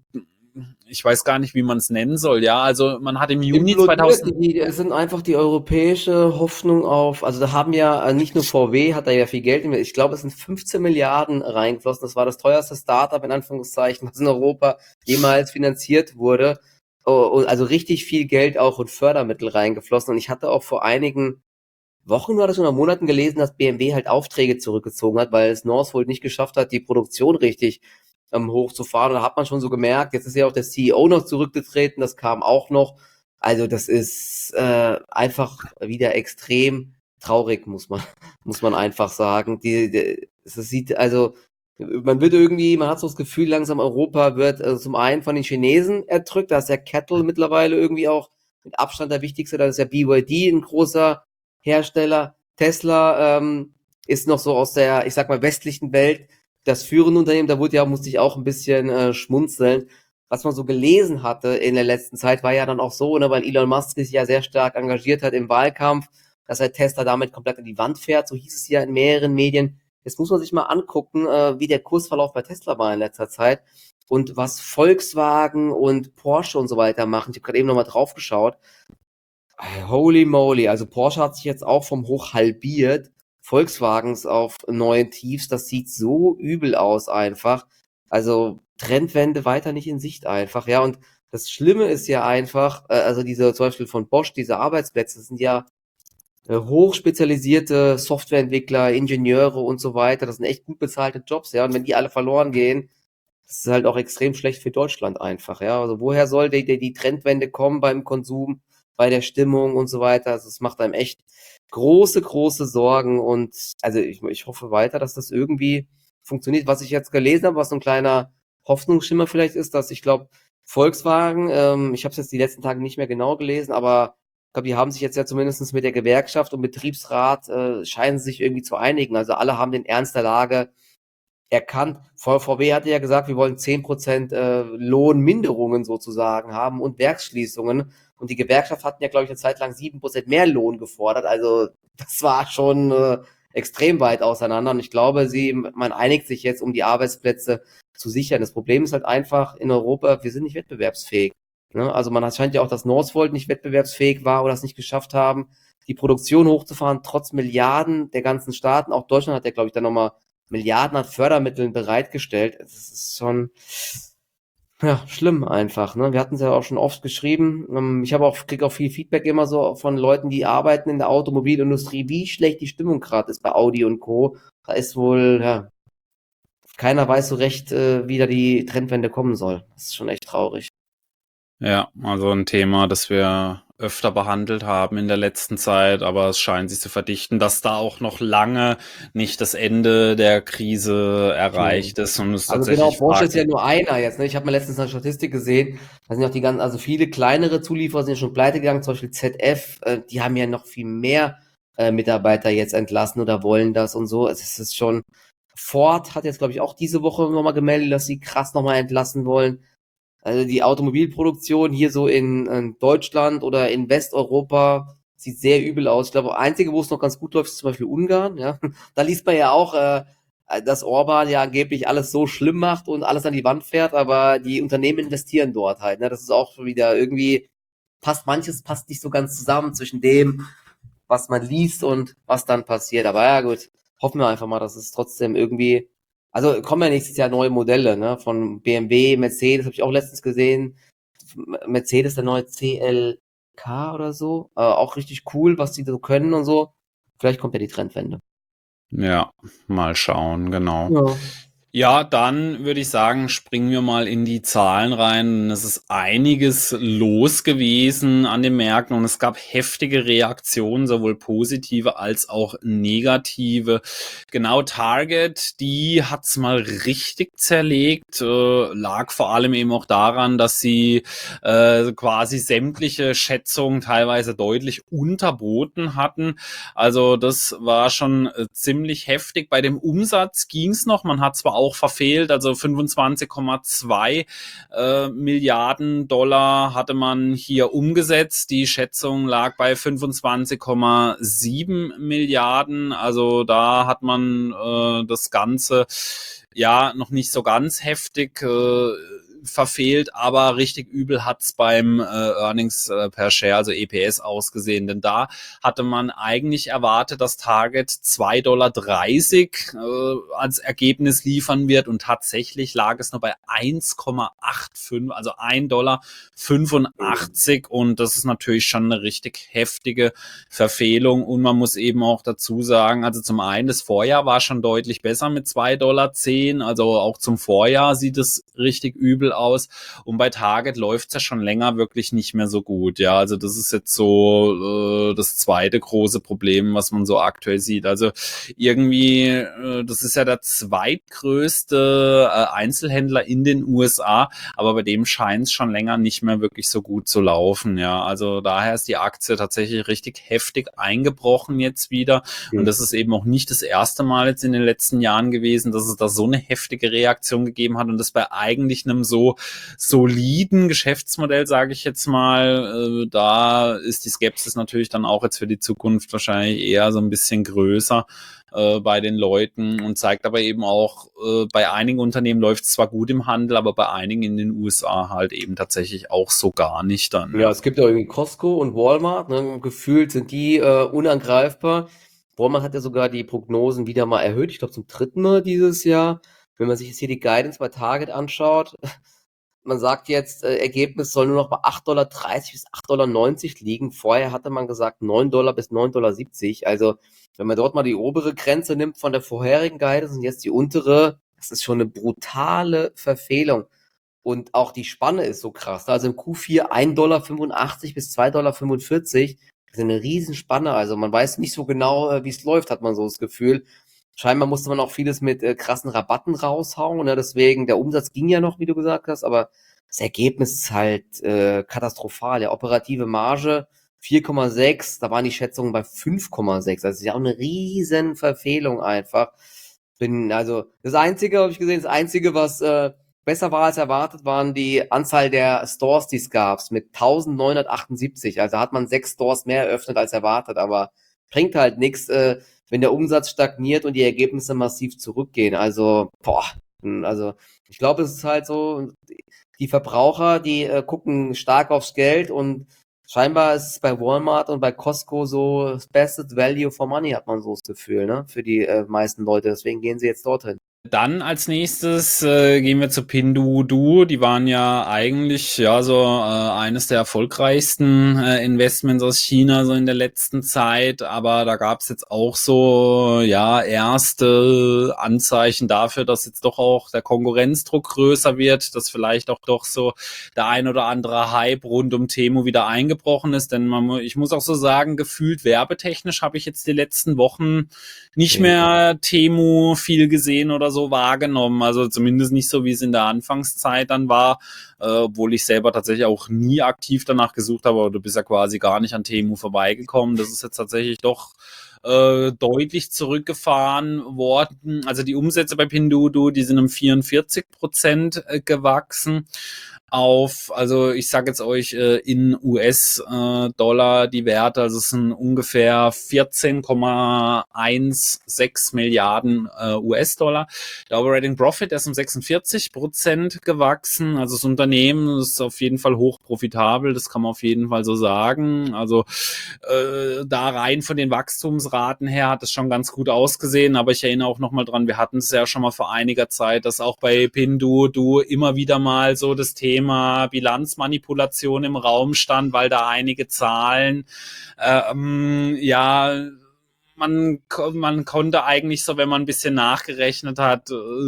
ich weiß gar nicht, wie man es nennen soll, ja, also man hat im Juni zweitausend... Die, es sind einfach die europäische Hoffnung auf, also da haben ja äh, nicht nur V W, hat da ja viel Geld, ich glaube, es sind fünfzehn Milliarden reingeflossen, das war das teuerste Startup in Anführungszeichen, was in Europa jemals finanziert wurde, oh, also richtig viel Geld auch und Fördermittel reingeflossen, und ich hatte auch vor einigen Wochen oder so, oder Monaten gelesen, dass B M W halt Aufträge zurückgezogen hat, weil es Northvolt nicht geschafft hat, die Produktion richtig ähm, hochzufahren. Und da hat man schon so gemerkt, jetzt ist ja auch der C E O noch zurückgetreten, das kam auch noch. Also das ist äh, einfach wieder extrem traurig, muss man muss man einfach sagen. Die, die, es sieht also, man wird irgendwie, man hat so das Gefühl, langsam Europa wird äh, zum einen von den Chinesen erdrückt, da ist ja Kettle mittlerweile irgendwie auch mit Abstand der wichtigste, da ist ja B Y D ein großer Hersteller. Tesla ähm, ist noch so aus der, ich sag mal, westlichen Welt das führende Unternehmen. Da wurde ja, musste ich auch ein bisschen äh, schmunzeln. Was man so gelesen hatte in der letzten Zeit, war ja dann auch so, ne, weil Elon Musk sich ja sehr stark engagiert hat im Wahlkampf, dass er Tesla damit komplett an die Wand fährt. So hieß es ja in mehreren Medien. Jetzt muss man sich mal angucken, äh, wie der Kursverlauf bei Tesla war in letzter Zeit und was Volkswagen und Porsche und so weiter machen. Ich habe gerade eben nochmal drauf geschaut. Holy moly, also Porsche hat sich jetzt auch vom Hoch halbiert, Volkswagens auf neuen Tiefs, das sieht so übel aus einfach. Also Trendwende weiter nicht in Sicht einfach, ja, und das Schlimme ist ja einfach, äh, also diese zum Beispiel von Bosch, diese Arbeitsplätze, das sind ja äh, hochspezialisierte Softwareentwickler, Ingenieure und so weiter, das sind echt gut bezahlte Jobs, ja, und wenn die alle verloren gehen, das ist halt auch extrem schlecht für Deutschland einfach, ja, also woher soll die, die, die Trendwende kommen beim Konsum, bei der Stimmung und so weiter. Also es macht einem echt große, große Sorgen, und also ich, ich hoffe weiter, dass das irgendwie funktioniert. Was ich jetzt gelesen habe, was so ein kleiner Hoffnungsschimmer vielleicht ist, dass ich glaube, Volkswagen, ähm, ich habe es jetzt die letzten Tage nicht mehr genau gelesen, aber ich glaube, die haben sich jetzt ja zumindest mit der Gewerkschaft und Betriebsrat, äh, scheinen sich irgendwie zu einigen. Also alle haben den Ernst der Lage erkannt. V W hatte ja gesagt, wir wollen zehn Prozent äh, Lohnminderungen sozusagen haben und Werksschließungen. Und die Gewerkschaft hatten ja, glaube ich, eine Zeit lang sieben Prozent mehr Lohn gefordert. Also das war schon äh, extrem weit auseinander. Und ich glaube, sie, man einigt sich jetzt, um die Arbeitsplätze zu sichern. Das Problem ist halt einfach in Europa, wir sind nicht wettbewerbsfähig. Ne? Also man scheint ja auch, dass Northvolt nicht wettbewerbsfähig war oder es nicht geschafft haben, die Produktion hochzufahren, trotz Milliarden der ganzen Staaten. Auch Deutschland hat ja, glaube ich, dann nochmal Milliarden an Fördermitteln bereitgestellt. Das ist schon, ja, schlimm einfach, ne? Wir hatten es ja auch schon oft geschrieben. Ich habe auch, kriege auch viel Feedback immer so von Leuten, die arbeiten in der Automobilindustrie, wie schlecht die Stimmung gerade ist bei Audi und Co. Da ist wohl, ja, keiner weiß so recht, äh, wie da die Trendwende kommen soll. Das ist schon echt traurig. Ja, also ein Thema, das wir öfter behandelt haben in der letzten Zeit, aber es scheint sich zu verdichten, dass da auch noch lange nicht das Ende der Krise erreicht ist. Und es Also genau, tatsächlich Porsche ist ja fraglich. nur einer jetzt, ne? Ich habe mir letztens eine Statistik gesehen, da sind auch die ganzen, also viele kleinere Zulieferer sind ja schon pleite gegangen, zum Beispiel Z F, äh, die haben ja noch viel mehr äh, Mitarbeiter jetzt entlassen oder wollen das und so. Es ist schon, Ford hat jetzt, glaube ich, auch diese Woche nochmal gemeldet, dass sie krass nochmal entlassen wollen. Also die Automobilproduktion hier so in, in Deutschland oder in Westeuropa sieht sehr übel aus. Ich glaube, einzige, wo es noch ganz gut läuft, ist zum Beispiel Ungarn. Ja, da liest man ja auch, äh, dass Orban ja angeblich alles so schlimm macht und alles an die Wand fährt, aber die Unternehmen investieren dort halt. Ne? Das ist auch schon wieder irgendwie, passt manches passt nicht so ganz zusammen zwischen dem, was man liest und was dann passiert. Aber ja gut, hoffen wir einfach mal, dass es trotzdem irgendwie, also kommen ja nächstes Jahr neue Modelle, ne, von B M W, Mercedes, habe ich auch letztens gesehen. Mercedes, der neue C L K oder so. Äh, auch richtig cool, was die so können und so. Vielleicht kommt ja die Trendwende. Ja, mal schauen, genau. Ja. Ja, dann würde ich sagen, springen wir mal in die Zahlen rein. Es ist einiges los gewesen an den Märkten und es gab heftige Reaktionen, sowohl positive als auch negative. Genau, Target, die hat's mal richtig zerlegt, äh, lag vor allem eben auch daran, dass sie äh, quasi sämtliche Schätzungen teilweise deutlich unterboten hatten. Also das war schon äh, ziemlich heftig. Bei dem Umsatz ging's noch, man hat zwar auch verfehlt, also fünfundzwanzig Komma zwei äh, Milliarden Dollar hatte man hier umgesetzt. Die Schätzung lag bei fünfundzwanzig Komma sieben Milliarden. Also da hat man äh, das Ganze ja noch nicht so ganz heftig äh, verfehlt, aber richtig übel hat's beim äh, Earnings äh, per Share, also E P S, ausgesehen. Denn da hatte man eigentlich erwartet, dass Target zwei Komma dreißig Dollar äh, als Ergebnis liefern wird und tatsächlich lag es nur bei eins Komma fünfundachtzig, also ein Dollar fünfundachtzig und das ist natürlich schon eine richtig heftige Verfehlung und man muss eben auch dazu sagen, also zum einen das Vorjahr war schon deutlich besser mit zwei Komma zehn Dollar, also auch zum Vorjahr sieht es richtig übel aus und bei Target läuft's ja schon länger wirklich nicht mehr so gut, ja, also das ist jetzt so äh, das zweite große Problem, was man so aktuell sieht, also irgendwie, äh, das ist ja der zweitgrößte äh, Einzelhändler in den U S A, aber bei dem scheint es schon länger nicht mehr wirklich so gut zu laufen, ja, also daher ist die Aktie tatsächlich richtig heftig eingebrochen jetzt wieder und das ist eben auch nicht das erste Mal jetzt in den letzten Jahren gewesen, dass es da so eine heftige Reaktion gegeben hat und das bei eigentlich einem so soliden Geschäftsmodell, sage ich jetzt mal, äh, da ist die Skepsis natürlich dann auch jetzt für die Zukunft wahrscheinlich eher so ein bisschen größer äh, bei den Leuten und zeigt aber eben auch, äh, bei einigen Unternehmen läuft es zwar gut im Handel, aber bei einigen in den U S A halt eben tatsächlich auch so gar nicht dann. Ja, es gibt ja irgendwie Costco und Walmart, ne? Gefühlt sind die äh, unangreifbar. Walmart hat ja sogar die Prognosen wieder mal erhöht, ich glaube zum dritten Mal dieses Jahr. Wenn man sich jetzt hier die Guidance bei Target anschaut, man sagt jetzt, äh, Ergebnis soll nur noch bei acht Komma dreißig bis acht Komma neunzig liegen. Vorher hatte man gesagt neun Dollar bis neun Komma siebzig. Also wenn man dort mal die obere Grenze nimmt von der vorherigen Guidance und jetzt die untere, das ist schon eine brutale Verfehlung. Und auch die Spanne ist so krass. Also im Q vier ein Komma fünfundachtzig bis zwei Komma fünfundvierzig. Das ist eine Riesenspanne. Also man weiß nicht so genau, äh, wie es läuft, hat man so das Gefühl. Scheinbar musste man auch vieles mit äh, krassen Rabatten raushauen. Ne? Deswegen, der Umsatz ging ja noch, wie du gesagt hast, aber das Ergebnis ist halt äh, katastrophal. Der operative Marge vier Komma sechs, da waren die Schätzungen bei fünf Komma sechs. Also das ist ja auch eine riesen Verfehlung einfach. Bin, also das Einzige, habe ich gesehen, das Einzige, was äh, besser war als erwartet, waren die Anzahl der Stores, die es gab, mit eintausendneunhundertachtundsiebzig. Also hat man sechs Stores mehr eröffnet als erwartet, aber bringt halt nichts, äh, wenn der Umsatz stagniert und die Ergebnisse massiv zurückgehen. Also, boah, also ich glaube, es ist halt so, die Verbraucher, die äh, gucken stark aufs Geld und scheinbar ist es bei Walmart und bei Costco so das beste Value for Money, hat man so das Gefühl, ne, für die äh, meisten Leute. Deswegen gehen sie jetzt dorthin. Dann als nächstes äh, gehen wir zu Pinduoduo. Die waren ja eigentlich ja so äh, eines der erfolgreichsten äh, Investments aus China so in der letzten Zeit, aber da gab es jetzt auch so ja erste Anzeichen dafür, dass jetzt doch auch der Konkurrenzdruck größer wird, dass vielleicht auch doch so der ein oder andere Hype rund um Temu wieder eingebrochen ist, denn man, ich muss auch so sagen, gefühlt werbetechnisch habe ich jetzt die letzten Wochen nicht mehr Temu viel gesehen oder so wahrgenommen, also zumindest nicht so, wie es in der Anfangszeit dann war, äh, obwohl ich selber tatsächlich auch nie aktiv danach gesucht habe, aber du bist ja quasi gar nicht an Temu vorbeigekommen, das ist jetzt tatsächlich doch äh, deutlich zurückgefahren worden, also die Umsätze bei Pinduoduo, die sind um vierundvierzig Prozent äh, gewachsen, auf, also ich sage jetzt euch äh, in U S-Dollar die Werte, also es sind ungefähr vierzehn Komma sechzehn Milliarden äh, U S-Dollar. Der Operating Profit ist um sechsundvierzig Prozent gewachsen, also das Unternehmen ist auf jeden Fall hoch profitabel, das kann man auf jeden Fall so sagen. Also äh, da rein von den Wachstumsraten her hat es schon ganz gut ausgesehen, aber ich erinnere auch nochmal dran, wir hatten es ja schon mal vor einiger Zeit, dass auch bei Pinduoduo immer wieder mal so das Thema Thema Bilanzmanipulation im Raum stand, weil da einige Zahlen, ähm, ja, man, man konnte eigentlich so, wenn man ein bisschen nachgerechnet hat,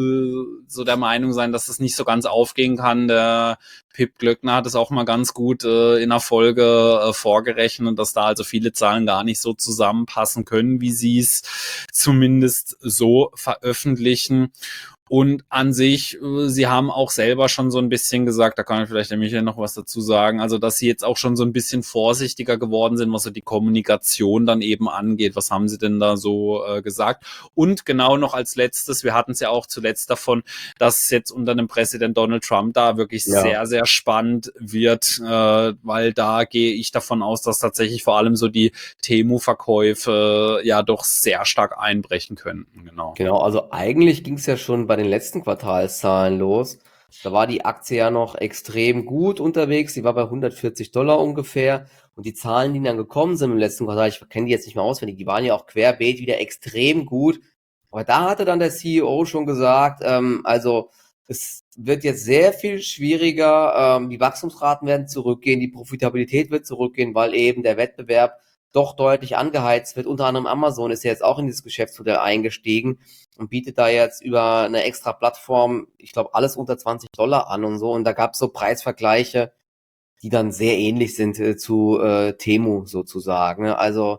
so der Meinung sein, dass es nicht so ganz aufgehen kann. Der Pip Glöckner hat es auch mal ganz gut äh, in der Folge äh, vorgerechnet, dass da also viele Zahlen gar nicht so zusammenpassen können, wie sie es zumindest so veröffentlichen. Und an sich, sie haben auch selber schon so ein bisschen gesagt, da kann ich vielleicht der Michael noch was dazu sagen, also dass sie jetzt auch schon so ein bisschen vorsichtiger geworden sind, was so die Kommunikation dann eben angeht. Was haben sie denn da so äh, gesagt? Und genau noch als letztes, wir hatten es ja auch zuletzt davon, dass es jetzt unter dem Präsident Donald Trump da wirklich ja. sehr, sehr spannend wird, äh, weil da gehe ich davon aus, dass tatsächlich vor allem so die Temu-Verkäufe äh, ja doch sehr stark einbrechen könnten. Genau, genau also eigentlich ging es ja schon bei den letzten Quartalszahlen los. Da war die Aktie ja noch extrem gut unterwegs. Die war bei hundertvierzig Dollar ungefähr. Und die Zahlen, die dann gekommen sind im letzten Quartal, ich kenne die jetzt nicht mehr auswendig, die waren ja auch querbeet wieder extrem gut. Aber da hatte dann der C E O schon gesagt, ähm, also es wird jetzt sehr viel schwieriger. Ähm, die Wachstumsraten werden zurückgehen, die Profitabilität wird zurückgehen, weil eben der Wettbewerb doch deutlich angeheizt wird. Unter anderem Amazon ist ja jetzt auch in dieses Geschäftsmodell eingestiegen und bietet da jetzt über eine extra Plattform, ich glaube, alles unter zwanzig Dollar an und so. Und da gab es so Preisvergleiche, die dann sehr ähnlich sind äh, zu äh, Temu sozusagen. Ne? Also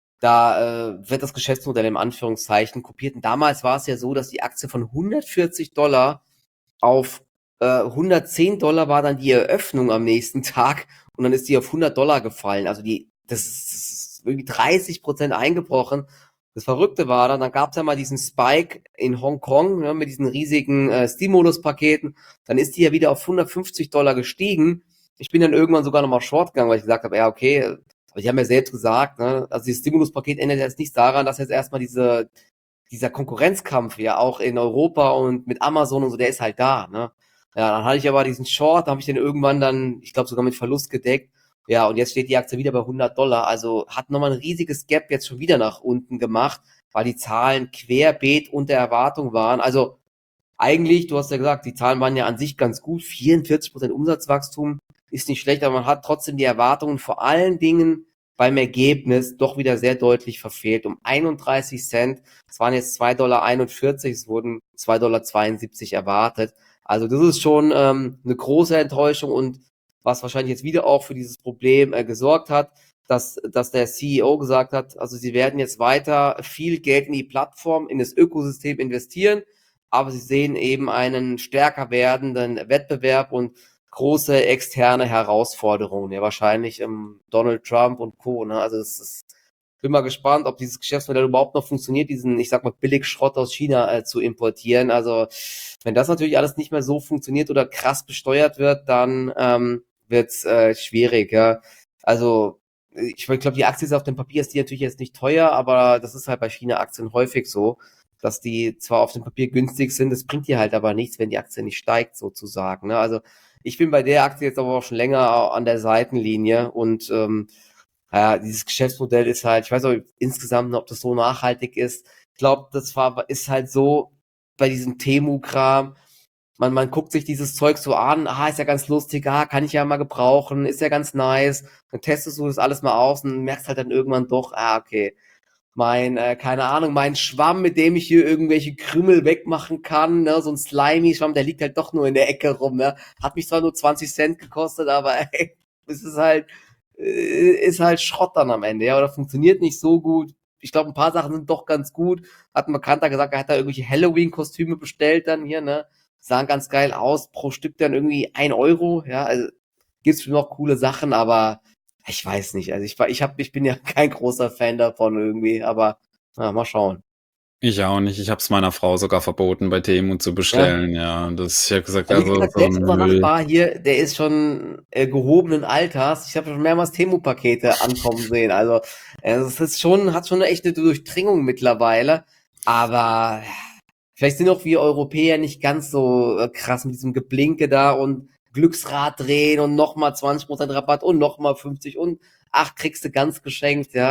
da äh, wird das Geschäftsmodell im Anführungszeichen kopiert. Und damals war es ja so, dass die Aktie von hundertvierzig Dollar auf äh, hundertzehn Dollar war dann die Eröffnung am nächsten Tag und dann ist die auf hundert Dollar gefallen. Also die, das ist, das ist irgendwie dreißig Prozent eingebrochen. Das Verrückte war dann, dann gab es ja mal diesen Spike in Hongkong, ne, mit diesen riesigen äh, Stimulus-Paketen. Dann ist die ja wieder auf hundertfünfzig Dollar gestiegen. Ich bin dann irgendwann sogar nochmal short gegangen, weil ich gesagt habe, ja okay, aber die haben ja selbst gesagt, ne, also dieses Stimulus-Paket ändert jetzt nichts daran, dass jetzt erstmal diese dieser Konkurrenzkampf ja auch in Europa und mit Amazon und so, der ist halt da, ne. Ja, dann hatte ich aber diesen Short, da habe ich den irgendwann dann, ich glaube sogar mit Verlust gedeckt. Ja, und jetzt steht die Aktie wieder bei hundert Dollar, also hat nochmal ein riesiges Gap jetzt schon wieder nach unten gemacht, weil die Zahlen querbeet unter Erwartung waren. Also eigentlich, du hast ja gesagt, die Zahlen waren ja an sich ganz gut, vierundvierzig Prozent Umsatzwachstum ist nicht schlecht, aber man hat trotzdem die Erwartungen vor allen Dingen beim Ergebnis doch wieder sehr deutlich verfehlt. Um einunddreißig Cent, es waren jetzt zwei Komma einundvierzig Dollar, es wurden zwei Komma zweiundsiebzig Dollar erwartet. Also das ist schon ähm, eine große Enttäuschung und was wahrscheinlich jetzt wieder auch für dieses Problem äh, gesorgt hat, dass, dass der C E O gesagt hat, also sie werden jetzt weiter viel Geld in die Plattform, in das Ökosystem investieren, aber sie sehen eben einen stärker werdenden Wettbewerb und große externe Herausforderungen, ja wahrscheinlich ähm, Donald Trump und Co. Ne? Also es ist, bin mal gespannt, ob dieses Geschäftsmodell überhaupt noch funktioniert, diesen, ich sag mal, Billigschrott aus China äh, zu importieren. Also wenn das natürlich alles nicht mehr so funktioniert oder krass besteuert wird, dann ähm, wird's äh, schwierig. Ja? Also ich, ich glaube, die Aktie ist auf dem Papier, ist die natürlich jetzt nicht teuer, aber das ist halt bei China-Aktien häufig so, dass die zwar auf dem Papier günstig sind, das bringt dir halt aber nichts, wenn die Aktie nicht steigt sozusagen. Ne? Also ich bin bei der Aktie jetzt aber auch schon länger an der Seitenlinie und ähm, ja, dieses Geschäftsmodell ist halt, ich weiß auch insgesamt, ob das so nachhaltig ist. Ich glaube, das war, ist halt so bei diesem Temu-Kram, man, man guckt sich dieses Zeug so an, ah, ist ja ganz lustig, ah, kann ich ja mal gebrauchen, ist ja ganz nice, dann testest du das alles mal aus und merkst halt dann irgendwann doch, ah, okay, mein, äh, keine Ahnung, mein Schwamm, mit dem ich hier irgendwelche Krümel wegmachen kann, ne, so ein Slimy-Schwamm, der liegt halt doch nur in der Ecke rum, ne, hat mich zwar nur zwanzig Cent gekostet, aber ey, es ist halt, äh, ist halt Schrott dann am Ende, ja, oder funktioniert nicht so gut. Ich glaube, ein paar Sachen sind doch ganz gut. Hat ein Bekannter gesagt, er hat da irgendwelche Halloween-Kostüme bestellt dann hier, ne, sahen ganz geil aus, pro Stück dann irgendwie ein Euro, ja, also gibt's noch coole Sachen, aber ich weiß nicht, also ich war, ich hab, ich bin ja kein großer Fan davon irgendwie, aber ja, mal schauen. Ich auch nicht. Ich habe es meiner Frau sogar verboten, bei Temu zu Ja, bestellen. Ja, das, ich habe gesagt, also wie also gesagt, so selbst ein unser Müll. Nachbar hier, der ist schon äh, gehobenen Alters. Ich habe schon mehrmals Temu-Pakete ankommen sehen. Also äh, es ist schon, hat schon eine echte Durchdringung mittlerweile. Aber vielleicht sind auch wir Europäer nicht ganz so äh, krass mit diesem Geblinke da und Glücksrad drehen und nochmal zwanzig Prozent Rabatt und nochmal fünfzig und ach, kriegst du ganz geschenkt, ja.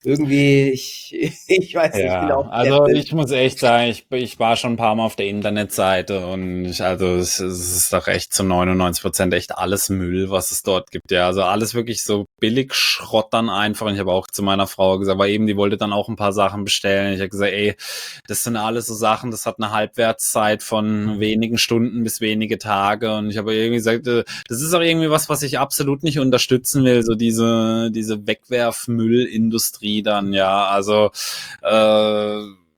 irgendwie, ich, ich weiß nicht, ich bin Ja, auch also skeptisch. ich muss echt sagen, ich, ich war schon ein paar Mal auf der Internetseite und ich, also es, es ist doch echt zu neunundneunzig Prozent echt alles Müll, was es dort gibt. Ja, also alles wirklich so billig Schrott dann einfach. Und ich habe auch zu meiner Frau gesagt, weil eben die wollte dann auch ein paar Sachen bestellen. Ich habe gesagt, ey, das sind alles so Sachen, das hat eine Halbwertszeit von wenigen Stunden bis wenige Tage. Und ich habe irgendwie gesagt, äh, das ist auch irgendwie was, was ich absolut nicht unterstützen will, so diese, diese Wegwerfmüllindustrie dann, ja, also äh,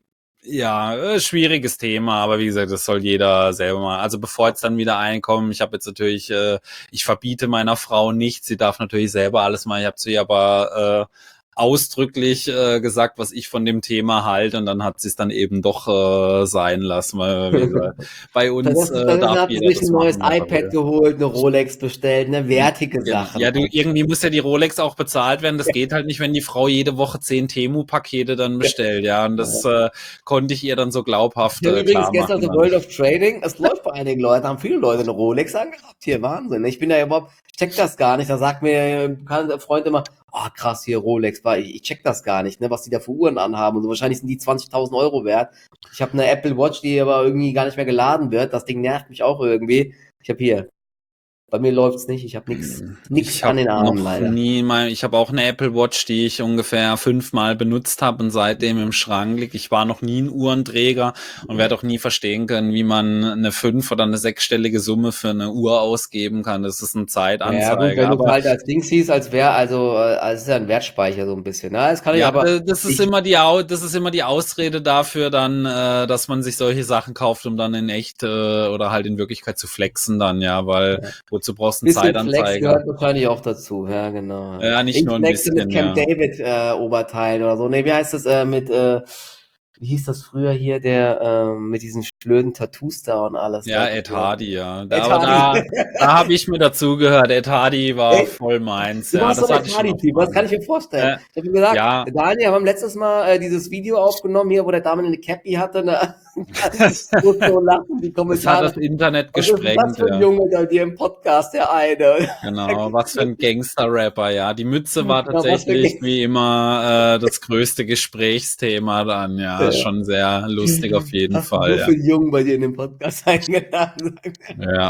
ja, äh, schwieriges Thema, aber wie gesagt, das soll jeder selber mal. Also bevor jetzt dann wieder einkommen, ich habe jetzt natürlich, äh, ich verbiete meiner Frau nichts, sie darf natürlich selber alles machen. Ich habe zu ihr aber äh, ausdrücklich äh, gesagt, was ich von dem Thema halte, und dann hat sie es dann eben doch äh, sein lassen, weil wie gesagt, bei uns Stattdessen, äh, stattdessen darf hat sie jeder sich das ein neues machen, was er iPad will. geholt, eine Rolex bestellt, ne, wertige Gen- Sachen. Ja, du, irgendwie muss ja die Rolex auch bezahlt werden. Das geht halt nicht, wenn die Frau jede Woche zehn Temu-Pakete dann bestellt, ja. Und das äh, konnte ich ihr dann so glaubhaft Ich habe äh, übrigens klar gestern machen The dann. World of Trading, es läuft bei einigen Leuten, haben viele Leute eine Rolex angehabt. Hier, Wahnsinn. Ich bin da überhaupt, ich check das gar nicht. Da sagt mir ein bekannter Freund immer, oh krass, hier Rolex, weil ich, ich check das gar nicht, ne, was die da für Uhren anhaben. Und so wahrscheinlich sind die zwanzigtausend Euro wert. Ich habe eine Apple Watch, die aber irgendwie gar nicht mehr geladen wird. Das Ding nervt mich auch irgendwie. Ich habe hier, bei mir läuft's nicht, ich habe nix, nix Ich an habe den Armen noch leider. nie mal, ich habe auch eine Apple Watch, die ich ungefähr fünfmal benutzt habe und seitdem im Schrank liegt. Ich war noch nie ein Uhrenträger und werde auch nie verstehen können, wie man eine fünf- oder eine sechsstellige Summe für eine Uhr ausgeben kann. Das ist ein Ja, gut, Zeitanzeiger. wenn du Aber halt als Ding siehst, als wäre, also, äh, als ist ja ein Wertspeicher so ein bisschen, ne? Das kann ich ja, aber, da- das ist ich, immer die, Au- das ist immer die Ausrede dafür dann, äh, dass man sich solche Sachen kauft, um dann in echt äh, oder halt in Wirklichkeit zu flexen dann, ja, weil wozu brauchst du einen bisschen Flex Zeitanzeiger? gehört wahrscheinlich auch dazu, ja, genau. Ja, nicht Ich nur ein flexe mit bisschen, Camp ja. David äh, Oberteil oder so. Ne, wie heißt das äh, mit, äh, wie hieß das früher hier, der ähm, mit diesen blöden Tattoos da und alles Ja, da. Ed Hardy, ja. Da, Ed aber Hardy. da, da habe ich mir dazugehört. Ed Hardy war Ey, voll meins, du ja. warst so Das ein hatte Ed ich schon auf Hardy-Typ, das kann Band. ich mir vorstellen. Äh, Ich habe ihm gesagt, ja. Daniel, wir haben letztes Mal äh, dieses Video aufgenommen hier, wo der Dame eine Cappy hatte, ne? Ich muss so lachen, die Das hat Kommentare. das Internet Was ist denn das gesprengt, für ein ja. Junge da dir im Podcast, der eine? Genau, was für ein Gangster-Rapper, ja. Die Mütze war Genau, was für tatsächlich wie immer äh, das größte Gesprächsthema dann, ja. Ja. Schon sehr lustig auf jeden Hast du Fall, so ja. viel Jungen bei dir in den Podcast eingeladen? Ja.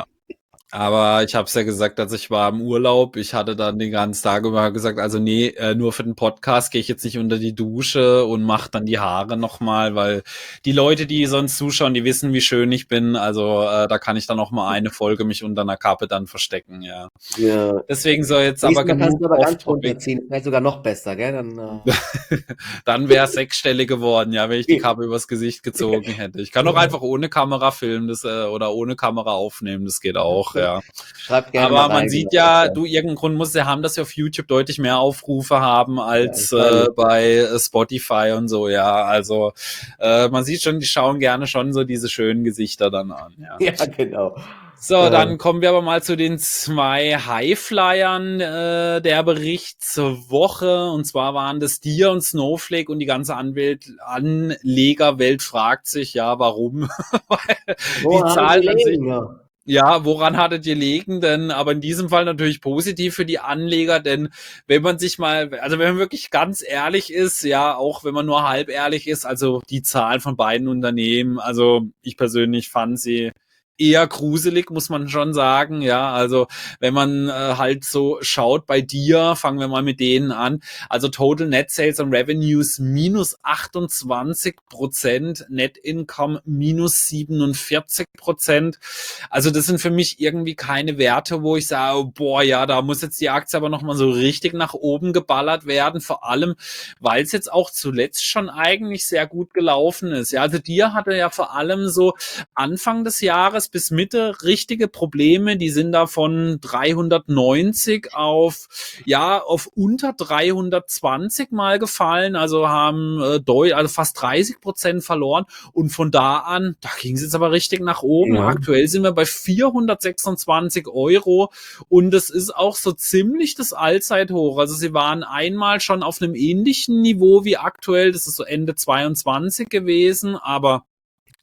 Aber ich habe es ja gesagt, als ich war im Urlaub, ich hatte dann den ganzen Tag über gesagt, also nee, äh, nur für den Podcast gehe ich jetzt nicht unter die Dusche und mache dann die Haare nochmal, weil die Leute, die sonst zuschauen, die wissen, wie schön ich bin. Also äh, da kann ich dann noch mal eine Folge mich unter einer Kappe dann verstecken, ja. Ja. Deswegen soll jetzt aber Nächstes Mal kannst genug du aber ganz Off-Topic. runterziehen. Vielleicht sogar noch besser, gell? Dann, äh, Dann wäre es sechsstellig geworden, ja, wenn ich die Kappe übers Gesicht gezogen hätte. Ich kann auch einfach ohne Kamera filmen, das äh, oder ohne Kamera aufnehmen, das geht auch, ja. schreibt gerne mal Aber man rein. sieht ja, du, irgendeinen Grund muss ja haben, dass wir auf YouTube deutlich mehr Aufrufe haben als äh, bei äh, Spotify und so, ja. Also äh, man sieht schon, die schauen gerne schon so diese schönen Gesichter dann an, ja. Ja, genau. So, Äh, dann kommen wir aber mal zu den zwei Highflyern äh, der Berichtswoche. Und zwar waren das Dir und Snowflake, und die ganze Anwält Anlegerwelt fragt sich, ja, warum? Weil wo die haben Zahlen die an sich, gelegen? Ja. ja, woran hattet ihr liegen? Denn, aber in diesem Fall natürlich positiv für die Anleger, denn wenn man sich mal, also wenn man wirklich ganz ehrlich ist, ja, auch wenn man nur halb ehrlich ist, also die Zahlen von beiden Unternehmen, also ich persönlich fand sie eher gruselig, muss man schon sagen, ja, also wenn man äh, halt so schaut bei dir, fangen wir mal mit denen an, also Total Net Sales and Revenues minus achtundzwanzig Prozent, Net Income minus siebenundvierzig Prozent, also das sind für mich irgendwie keine Werte, wo ich sage, boah, ja, da muss jetzt die Aktie aber nochmal so richtig nach oben geballert werden, vor allem, weil es jetzt auch zuletzt schon eigentlich sehr gut gelaufen ist, ja, also dir hatte ja vor allem so Anfang des Jahres bis Mitte richtige Probleme, die sind da von dreihundertneunzig auf, ja, auf unter dreihundertzwanzig mal gefallen, also haben äh, deu also fast dreißig Prozent verloren, und von da an, da ging es jetzt aber richtig nach oben. Ja. Aktuell sind wir bei vierhundertsechsundzwanzig Euro, und das ist auch so ziemlich das Allzeithoch, also sie waren einmal schon auf einem ähnlichen Niveau wie aktuell, das ist so Ende zweiundzwanzig gewesen, aber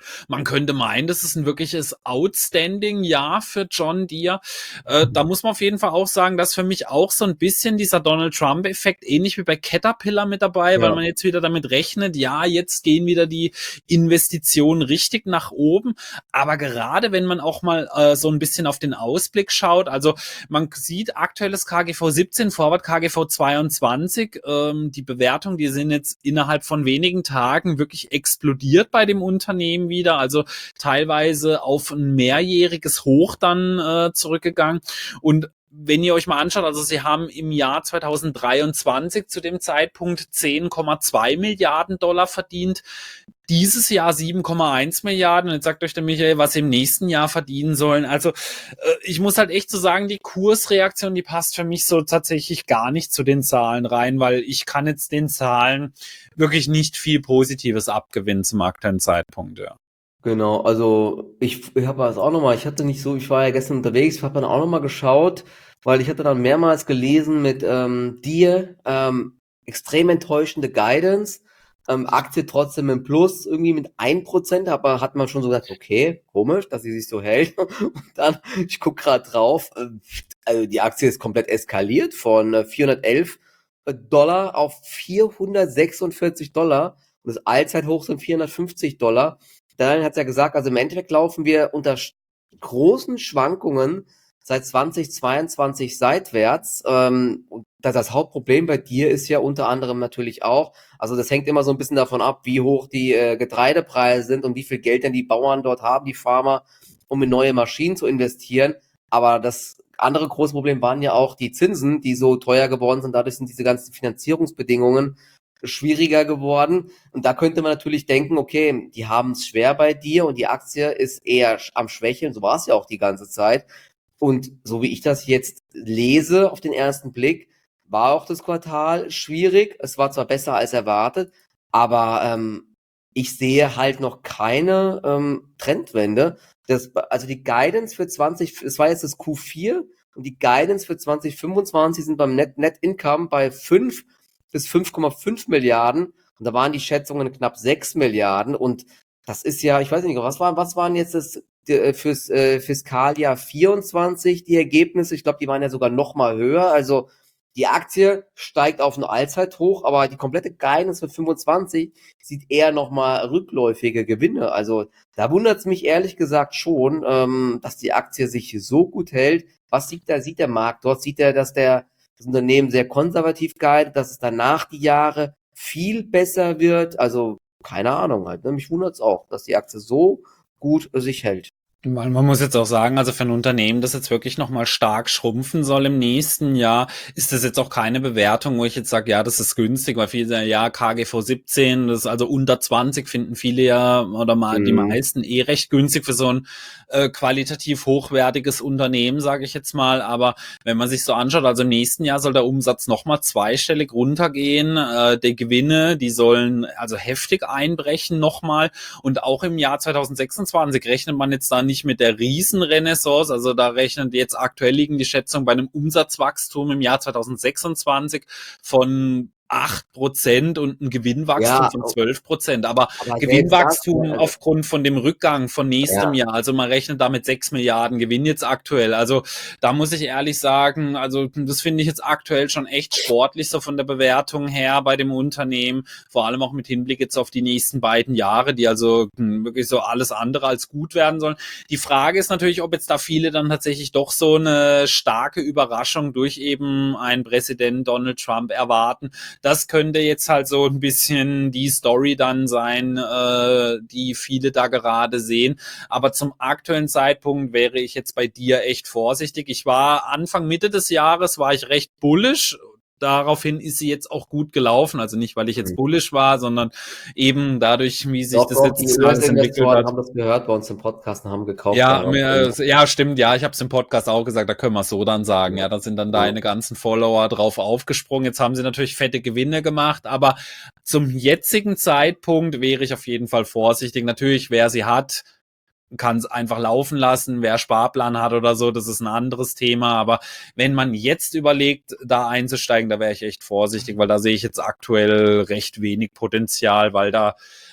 Man könnte meinen, das ist ein wirkliches Outstanding-Jahr für John Deere. Äh, da muss man auf jeden Fall auch sagen, dass für mich auch so ein bisschen dieser Donald Trump-Effekt, ähnlich wie bei Caterpillar mit dabei, weil Ja. man jetzt wieder damit rechnet, ja, jetzt gehen wieder die Investitionen richtig nach oben. Aber gerade wenn man auch mal äh, so ein bisschen auf den Ausblick schaut, also man sieht aktuelles K G V siebzehn, Forward K G V zweiundzwanzig, ähm, die Bewertung, die sind jetzt innerhalb von wenigen Tagen wirklich explodiert bei dem Unternehmen wieder, also teilweise auf ein mehrjähriges Hoch dann äh, zurückgegangen. Und wenn ihr euch mal anschaut, also sie haben im Jahr zweitausenddreiundzwanzig zu dem Zeitpunkt zehn Komma zwei Milliarden Dollar verdient. Dieses Jahr sieben Komma eins Milliarden. Und jetzt sagt euch der Michael, was sie im nächsten Jahr verdienen sollen. Also äh, ich muss halt echt so sagen, die Kursreaktion, die passt für mich so tatsächlich gar nicht zu den Zahlen rein, weil ich kann jetzt den Zahlen wirklich nicht viel Positives abgewinnen zum aktuellen Zeitpunkt. Ja. Genau, also ich, ich habe das auch nochmal, ich hatte nicht so, ich war ja gestern unterwegs, ich habe dann auch nochmal geschaut, weil ich hatte dann mehrmals gelesen mit ähm, dir, ähm, extrem enttäuschende Guidance, ähm, Aktie trotzdem im Plus, irgendwie mit ein Prozent, aber hat man schon so gesagt, okay, komisch, dass sie sich so hält. Und dann, ich guck gerade drauf, äh, also die Aktie ist komplett eskaliert von äh, vierhundertelf Dollar auf vierhundertsechsundvierzig Dollar und das Allzeithoch sind vierhundertfünfzig Dollar. Daniel hat ja gesagt, also im Endeffekt laufen wir unter sch- großen Schwankungen seit zweitausendzweiundzwanzig seitwärts. Ähm, und das, das Hauptproblem bei dir ist ja unter anderem natürlich auch, also das hängt immer so ein bisschen davon ab, wie hoch die äh, Getreidepreise sind und wie viel Geld denn die Bauern dort haben, die Farmer, um in neue Maschinen zu investieren. Aber das andere große Problem waren ja auch die Zinsen, die so teuer geworden sind. Dadurch sind diese ganzen Finanzierungsbedingungen schwieriger geworden. Und da könnte man natürlich denken, okay, die haben es schwer bei dir und die Aktie ist eher am Schwächeln. So war es ja auch die ganze Zeit. Und so wie ich das jetzt lese auf den ersten Blick, war auch das Quartal schwierig. Es war zwar besser als erwartet, aber ähm, ich sehe halt noch keine ähm, Trendwende. Das, also die Guidance für zwanzig, es war jetzt das Q vier und die Guidance für zwanzig fünfundzwanzig sind beim Net, Net Income bei fünf bis fünf Komma fünf Milliarden und da waren die Schätzungen knapp sechs Milliarden und das ist ja, ich weiß nicht, was waren, was waren jetzt das die, fürs äh, Fiskaljahr vierundzwanzig die Ergebnisse? Ich glaube, die waren ja sogar noch mal höher. Also die Aktie steigt auf ein Allzeithoch, aber die komplette Guidance für fünfundzwanzig sieht eher noch mal rückläufige Gewinne. Also da wundert es mich ehrlich gesagt schon, ähm, dass die Aktie sich so gut hält. Was sieht da, sieht der Markt dort? Sieht er, dass der das Unternehmen sehr konservativ guidet, dass es danach die Jahre viel besser wird? Also keine Ahnung halt. Ne? Mich wundert es auch, dass die Aktie so gut sich hält. Man, man muss jetzt auch sagen, also für ein Unternehmen, das jetzt wirklich nochmal stark schrumpfen soll im nächsten Jahr, ist das jetzt auch keine Bewertung, wo ich jetzt sage, ja, das ist günstig, weil viele sagen, ja, K G V siebzehn, das ist also unter zwanzig, finden viele ja, oder mal mhm. die meisten eh recht günstig für so ein äh, qualitativ hochwertiges Unternehmen, sage ich jetzt mal. Aber wenn man sich so anschaut, also im nächsten Jahr soll der Umsatz nochmal zweistellig runtergehen, äh, die Gewinne, die sollen also heftig einbrechen nochmal. Und auch im Jahr zweitausendsechsundzwanzig rechnet man jetzt da nicht nicht mit der Riesenrenaissance, also da rechnen jetzt aktuell liegen die Schätzungen bei einem Umsatzwachstum im Jahr zweitausendsechsundzwanzig von acht Prozent und ein Gewinnwachstum ja, von zwölf Prozent. Aber, aber Gewinnwachstum das, aufgrund von dem Rückgang von nächstem ja. Jahr, also man rechnet damit sechs Milliarden Gewinn jetzt aktuell. Also da muss ich ehrlich sagen, also das finde ich jetzt aktuell schon echt sportlich, so von der Bewertung her bei dem Unternehmen, vor allem auch mit Hinblick jetzt auf die nächsten beiden Jahre, die also wirklich so alles andere als gut werden sollen. Die Frage ist natürlich, ob jetzt da viele dann tatsächlich doch so eine starke Überraschung durch eben einen Präsident Donald Trump erwarten. Das könnte jetzt halt so ein bisschen die Story dann sein, äh, die viele da gerade sehen. Aber zum aktuellen Zeitpunkt wäre ich jetzt bei dir echt vorsichtig. Ich war Anfang, Mitte des Jahres, war ich recht bullish. Daraufhin ist sie jetzt auch gut gelaufen. Also nicht, weil ich jetzt bullish war, sondern eben dadurch, wie sich doch, das doch, jetzt alles entwickelt hat. Haben das gehört bei uns im Podcast und haben gekauft. Ja, mir, ja, stimmt. Ja, ich habe es im Podcast auch gesagt. Da können wir es so dann sagen. Ja, da sind dann deine ganzen Follower drauf aufgesprungen. Jetzt haben sie natürlich fette Gewinne gemacht, aber zum jetzigen Zeitpunkt wäre ich auf jeden Fall vorsichtig. Natürlich, wer sie hat, kann es einfach laufen lassen, wer Sparplan hat oder so, das ist ein anderes Thema, aber wenn man jetzt überlegt, da einzusteigen, da wäre ich echt vorsichtig, weil da sehe ich jetzt aktuell recht wenig Potenzial, weil da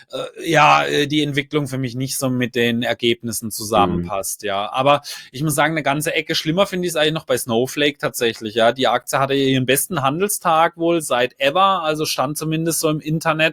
äh, ja, äh, die Entwicklung für mich nicht so mit den Ergebnissen zusammenpasst, mhm. ja. Aber ich muss sagen, eine ganze Ecke schlimmer finde ich es eigentlich noch bei Snowflake tatsächlich, ja. Die Aktie hatte ihren besten Handelstag wohl seit ever, also stand zumindest so im Internet.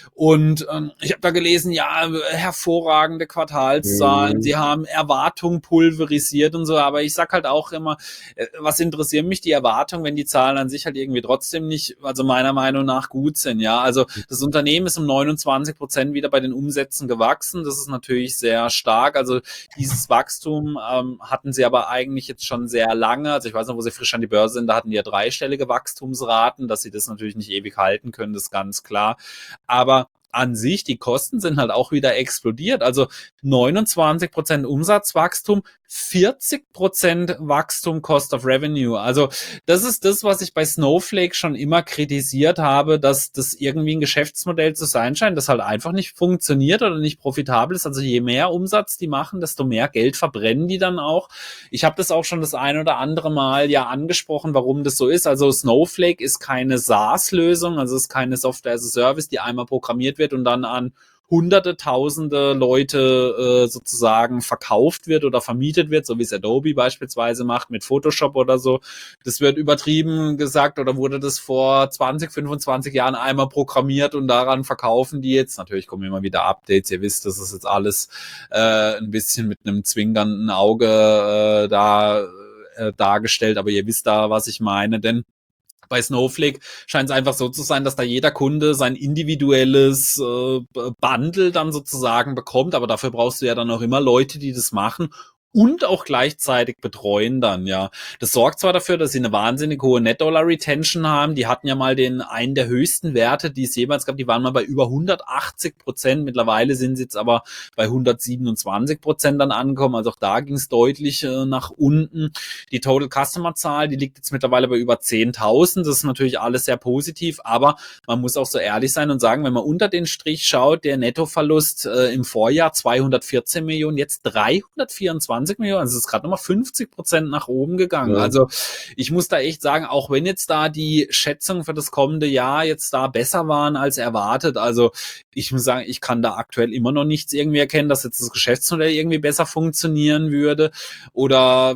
Und ähm, ich habe da gelesen, ja, hervorragende Quartalszahlen, mhm. sie haben Erwartungen pulverisiert und so, aber ich sag halt auch immer, äh, was interessieren mich die Erwartungen, wenn die Zahlen an sich halt irgendwie trotzdem nicht, also meiner Meinung nach gut sind, ja. Also das Unternehmen ist um neunundzwanzig Prozent wieder bei den Umsätzen gewachsen, das ist natürlich sehr stark, also dieses Wachstum ähm, hatten sie aber eigentlich jetzt schon sehr lange, also ich weiß noch, wo sie frisch an die Börse sind, da hatten die ja dreistellige Wachstumsraten, dass sie das natürlich nicht ewig halten können, das ist ganz klar, aber an sich, die Kosten sind halt auch wieder explodiert. Also neunundzwanzig Prozent Umsatzwachstum, vierzig Prozent Wachstum Cost of Revenue. Also das ist das, was ich bei Snowflake schon immer kritisiert habe, dass das irgendwie ein Geschäftsmodell zu sein scheint, das halt einfach nicht funktioniert oder nicht profitabel ist. Also je mehr Umsatz die machen, desto mehr Geld verbrennen die dann auch. Ich habe das auch schon das ein oder andere Mal ja angesprochen, warum das so ist. Also Snowflake ist keine SaaS-Lösung, also es ist keine Software as a Service, die einmal programmiert wird und dann an hunderte, tausende Leute äh, sozusagen verkauft wird oder vermietet wird, so wie es Adobe beispielsweise macht mit Photoshop oder so. Das wird übertrieben gesagt oder wurde das vor zwanzig, fünfundzwanzig Jahren einmal programmiert und daran verkaufen die jetzt. Natürlich kommen immer wieder Updates. Ihr wisst, das ist jetzt alles äh, ein bisschen mit einem zwinkernden Auge äh, da äh, dargestellt, aber ihr wisst da, was ich meine, denn bei Snowflake scheint es einfach so zu sein, dass da jeder Kunde sein individuelles äh, Bundle dann sozusagen bekommt, aber dafür brauchst du ja dann auch immer Leute, die das machen und auch gleichzeitig betreuen dann, ja. Das sorgt zwar dafür, dass sie eine wahnsinnig hohe Net-Dollar-Retention haben, die hatten ja mal den einen der höchsten Werte, die es jemals gab, die waren mal bei über hundertachtzig Prozent, mittlerweile sind sie jetzt aber bei hundertsiebenundzwanzig Prozent dann angekommen, also auch da ging es deutlich äh, nach unten. Die Total-Customer-Zahl, die liegt jetzt mittlerweile bei über zehntausend, das ist natürlich alles sehr positiv, aber man muss auch so ehrlich sein und sagen, wenn man unter den Strich schaut, der Nettoverlust äh, im Vorjahr zweihundertvierzehn Millionen, jetzt dreihundertvierundzwanzig Millionen, also es ist gerade nochmal fünfzig Prozent nach oben gegangen. Ja. Also ich muss da echt sagen, auch wenn jetzt da die Schätzungen für das kommende Jahr jetzt da besser waren als erwartet, also ich muss sagen, ich kann da aktuell immer noch nichts irgendwie erkennen, dass jetzt das Geschäftsmodell irgendwie besser funktionieren würde oder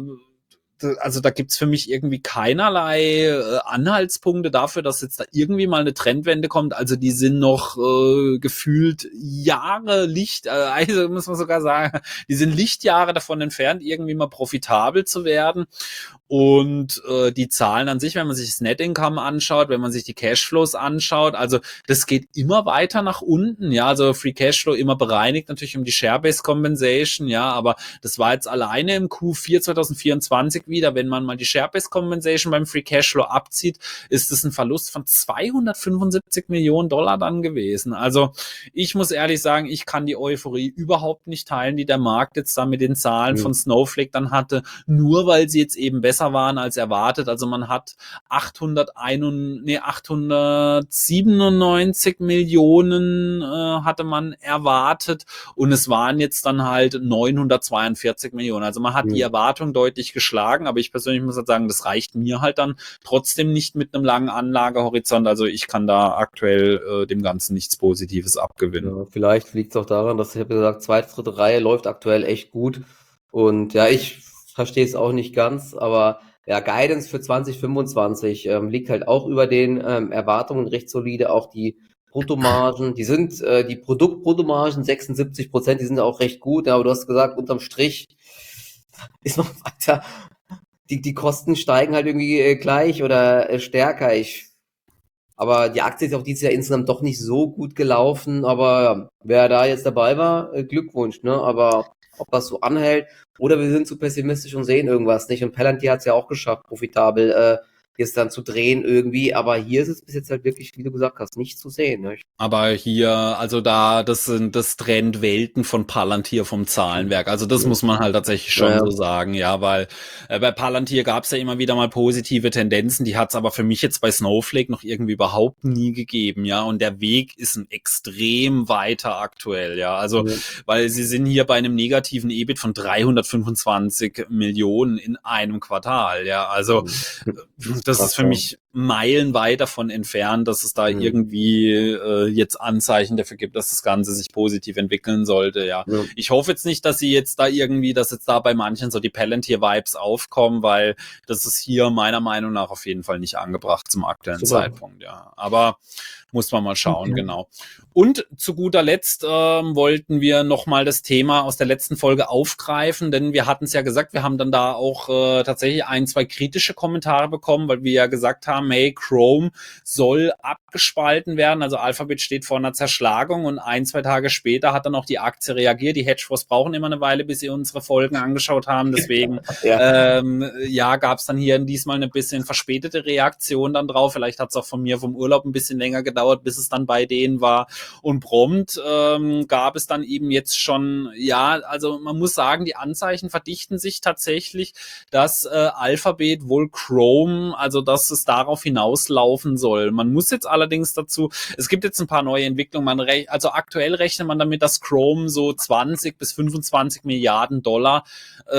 also da gibt's für mich irgendwie keinerlei äh, Anhaltspunkte dafür, dass jetzt da irgendwie mal eine Trendwende kommt. Also die sind noch äh, gefühlt Jahre Licht, äh, also muss man sogar sagen, die sind Lichtjahre davon entfernt, irgendwie mal profitabel zu werden. Und äh, die Zahlen an sich, wenn man sich das Net Income anschaut, wenn man sich die Cashflows anschaut, also das geht immer weiter nach unten, ja, also Free Cashflow immer bereinigt natürlich um die Share-Based Compensation, ja, aber das war jetzt alleine im Q vier zweitausendvierundzwanzig wieder, wenn man mal die Share-Based Compensation beim Free Cashflow abzieht, ist es ein Verlust von zweihundertfünfundsiebzig Millionen Dollar dann gewesen. Also ich muss ehrlich sagen, ich kann die Euphorie überhaupt nicht teilen, die der Markt jetzt da mit den Zahlen mhm. von Snowflake dann hatte, nur weil sie jetzt eben besser waren als erwartet. Also man hat achthunderteins, nee, achthundertsiebenundneunzig Millionen äh, hatte man erwartet und es waren jetzt dann halt neunhundertzweiundvierzig Millionen. Also man hat mhm. die Erwartung deutlich geschlagen, aber ich persönlich muss halt sagen, das reicht mir halt dann trotzdem nicht mit einem langen Anlagehorizont. Also ich kann da aktuell äh, dem Ganzen nichts Positives abgewinnen. Ja, vielleicht liegt es auch daran, dass ich habe gesagt, zweite, dritte Reihe läuft aktuell echt gut und ja, ich verstehe es auch nicht ganz, aber ja, Guidance für zwanzig fünfundzwanzig ähm, liegt halt auch über den ähm, Erwartungen recht solide. Auch die Bruttomargen, die sind, äh, die Produktbruttomargen sechsundsiebzig Prozent, die sind auch recht gut, ja, aber du hast gesagt, unterm Strich ist noch weiter, die, die Kosten steigen halt irgendwie äh, gleich oder äh, stärker. Ich, aber die Aktie ist auch dieses Jahr insgesamt doch nicht so gut gelaufen, aber ja, wer da jetzt dabei war, äh, Glückwunsch, ne, aber ob das so anhält oder wir sind zu pessimistisch und sehen irgendwas nicht. Und Palantir hat es ja auch geschafft, profitabel äh, jetzt dann zu drehen irgendwie. Aber hier ist es bis jetzt halt wirklich, wie du gesagt hast, nicht zu sehen. Ne? Aber hier, also da, das sind das trennt Welten von Palantir vom Zahlenwerk. Also das ja. muss man halt tatsächlich schon ja. so sagen, ja, weil äh, bei Palantir gab es ja immer wieder mal positive Tendenzen. Die hat es aber für mich jetzt bei Snowflake noch irgendwie überhaupt nie gegeben, ja. Und der Weg ist ein extrem weiter aktuell, ja. Also, ja. weil sie sind hier bei einem negativen E B I T von dreihundertfünfundzwanzig Millionen in einem Quartal, ja. Also ja. das Krass, ist für mich meilenweit davon entfernt, dass es da mhm. irgendwie äh, jetzt Anzeichen dafür gibt, dass das Ganze sich positiv entwickeln sollte, ja. ja. Ich hoffe jetzt nicht, dass sie jetzt da irgendwie, dass jetzt da bei manchen so die Palantir-Vibes aufkommen, weil das ist hier meiner Meinung nach auf jeden Fall nicht angebracht zum aktuellen Super. Zeitpunkt, ja. Aber muss man mal schauen, okay. genau. Und zu guter Letzt ähm, wollten wir nochmal das Thema aus der letzten Folge aufgreifen, denn wir hatten es ja gesagt, wir haben dann da auch äh, tatsächlich ein, zwei kritische Kommentare bekommen, weil wir ja gesagt haben, hey, Chrome soll abgespalten werden, also Alphabet steht vor einer Zerschlagung und ein, zwei Tage später hat dann auch die Aktie reagiert. Die Hedgefonds brauchen immer eine Weile, bis sie unsere Folgen angeschaut haben, deswegen ja, ähm, ja gab es dann hier diesmal eine bisschen verspätete Reaktion dann drauf, vielleicht hat es auch von mir vom Urlaub ein bisschen länger gedauert, bis es dann bei denen war und prompt ähm, gab es dann eben jetzt schon, ja, also man muss sagen, die Anzeichen verdichten sich tatsächlich, dass äh, Alphabet wohl Chrome, also dass es darauf hinauslaufen soll. Man muss jetzt allerdings dazu, es gibt jetzt ein paar neue Entwicklungen, man rech- also aktuell rechnet man damit, dass Chrome so zwanzig bis fünfundzwanzig Milliarden Dollar äh,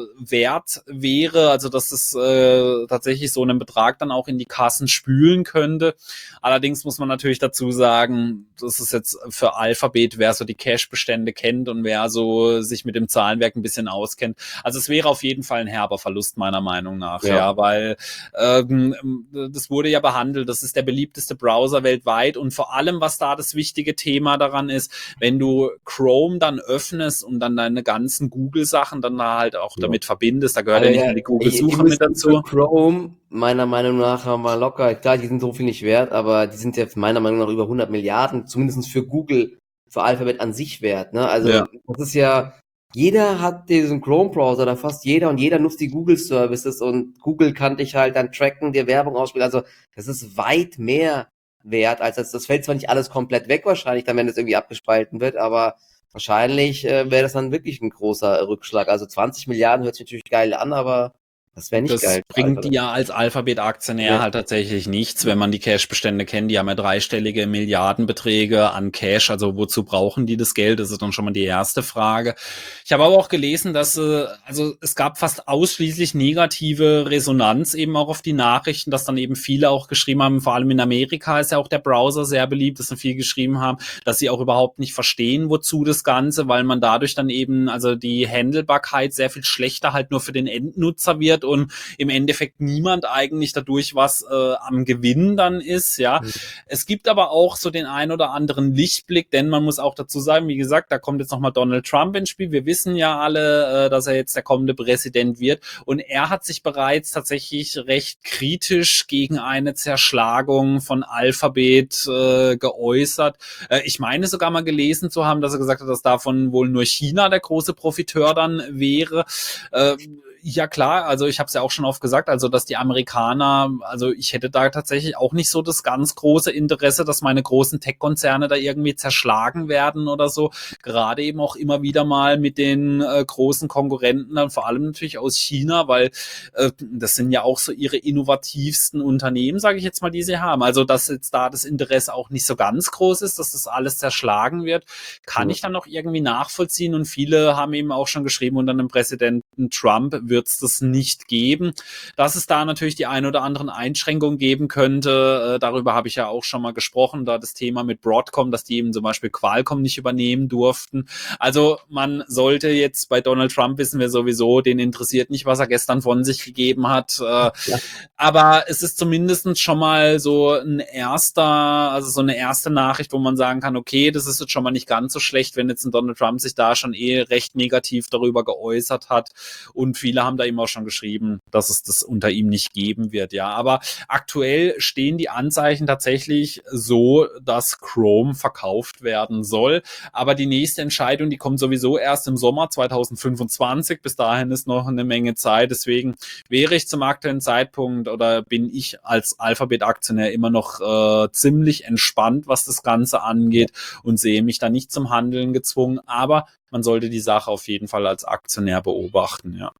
wert wäre, also dass es äh, tatsächlich so einen Betrag dann auch in die Kassen spülen könnte. Allerdings muss man natürlich dazu sagen, das ist jetzt für Alphabet, wer so die Cash-Bestände kennt und wer so sich mit dem Zahlenwerk ein bisschen auskennt. Also es wäre auf jeden Fall ein herber Verlust meiner Meinung nach, ja, ja weil ähm, das wurde ja behandelt, das ist der beliebteste Browser weltweit und vor allem, was da das wichtige Thema daran ist, wenn du Chrome dann öffnest und dann deine ganzen Google-Sachen dann da halt auch ja. damit verbindest, da gehört also, ja nicht nur die Google-Suche mit dazu. Chrome, meiner Meinung nach, haben wir locker, klar, die sind so viel nicht wert, aber die sind ja meiner Meinung nach über hundert Milliarden, zumindest für Google, für Alphabet an sich wert, ne? Also, ja. das ist ja, jeder hat diesen Chrome-Browser, oder fast jeder, und jeder nutzt die Google-Services und Google kann dich halt dann tracken, dir Werbung ausspielen, also, das ist weit mehr wert, als das, das fällt zwar nicht alles komplett weg wahrscheinlich, dann wenn es irgendwie abgespalten wird, aber wahrscheinlich äh, wäre das dann wirklich ein großer Rückschlag. Also zwanzig Milliarden hört sich natürlich geil an, aber das wäre nicht das geil. Das bringt dir ja als Alphabet-Aktionär ja. halt tatsächlich nichts, wenn man die Cash-Bestände kennt. Die haben ja dreistellige Milliardenbeträge an Cash. Also wozu brauchen die das Geld? Das ist dann schon mal die erste Frage. Ich habe aber auch gelesen, dass äh, also es gab fast ausschließlich negative Resonanz eben auch auf die Nachrichten, dass dann eben viele auch geschrieben haben, vor allem in Amerika ist ja auch der Browser sehr beliebt, dass dann viele geschrieben haben, dass sie auch überhaupt nicht verstehen, wozu das Ganze, weil man dadurch dann eben, also die Handelbarkeit sehr viel schlechter halt nur für den Endnutzer wird und im Endeffekt niemand eigentlich dadurch was äh, am Gewinn dann ist, ja. Mhm. Es gibt aber auch so den ein oder anderen Lichtblick, denn man muss auch dazu sagen, wie gesagt, da kommt jetzt nochmal Donald Trump ins Spiel. Wir wissen ja alle, äh, dass er jetzt der kommende Präsident wird und er hat sich bereits tatsächlich recht kritisch gegen eine Zerschlagung von Alphabet äh, geäußert. Äh, ich meine sogar mal gelesen zu haben, dass er gesagt hat, dass davon wohl nur China der große Profiteur dann wäre. Äh, Ja klar, also ich habe es ja auch schon oft gesagt, also dass die Amerikaner, also ich hätte da tatsächlich auch nicht so das ganz große Interesse, dass meine großen Tech-Konzerne da irgendwie zerschlagen werden oder so. Gerade eben auch immer wieder mal mit den äh, großen Konkurrenten, dann vor allem natürlich aus China, weil äh, das sind ja auch so ihre innovativsten Unternehmen, sage ich jetzt mal, die sie haben. Also dass jetzt da das Interesse auch nicht so ganz groß ist, dass das alles zerschlagen wird, kann ja. ich dann noch irgendwie nachvollziehen und viele haben eben auch schon geschrieben unter einem Präsidenten Trump wird es das nicht geben. Dass es da natürlich die ein oder anderen Einschränkungen geben könnte, äh, darüber habe ich ja auch schon mal gesprochen, da das Thema mit Broadcom, dass die eben zum Beispiel Qualcomm nicht übernehmen durften. Also man sollte jetzt bei Donald Trump, wissen wir sowieso, den interessiert nicht, was er gestern von sich gegeben hat. Äh, ja. Aber es ist zumindest schon mal so ein erster, also so eine erste Nachricht, wo man sagen kann, okay, das ist jetzt schon mal nicht ganz so schlecht, wenn jetzt ein Donald Trump sich da schon eh recht negativ darüber geäußert hat. Und viele haben da eben auch schon geschrieben, dass es das unter ihm nicht geben wird, ja. Aber aktuell stehen die Anzeichen tatsächlich so, dass Chrome verkauft werden soll. Aber die nächste Entscheidung, die kommt sowieso erst im Sommer zwanzig fünfundzwanzig. Bis dahin ist noch eine Menge Zeit. Deswegen wäre ich zum aktuellen Zeitpunkt oder bin ich als Alphabet-Aktionär immer noch äh, ziemlich entspannt, was das Ganze angeht und sehe mich da nicht zum Handeln gezwungen. Aber man sollte die Sache auf jeden Fall als Aktionär beobachten, ja.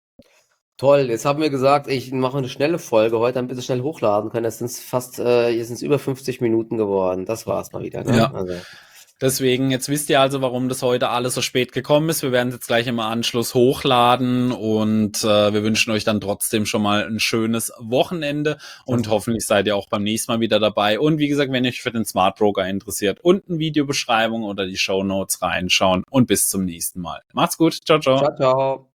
Toll, jetzt haben wir gesagt, ich mache eine schnelle Folge heute, ein bisschen schnell hochladen können. Jetzt sind es fast, äh, jetzt sind es über fünfzig Minuten geworden. Das war's mal wieder, ne? Ja. Also, Deswegen, jetzt wisst ihr also, warum das heute alles so spät gekommen ist. Wir werden es jetzt gleich im Anschluss hochladen und äh, wir wünschen euch dann trotzdem schon mal ein schönes Wochenende und hoffentlich seid ihr auch beim nächsten Mal wieder dabei. Und wie gesagt, wenn ihr euch für den Smart Broker interessiert, unten Videobeschreibung oder die Shownotes reinschauen und bis zum nächsten Mal. Macht's gut. Ciao, ciao. Ciao, ciao.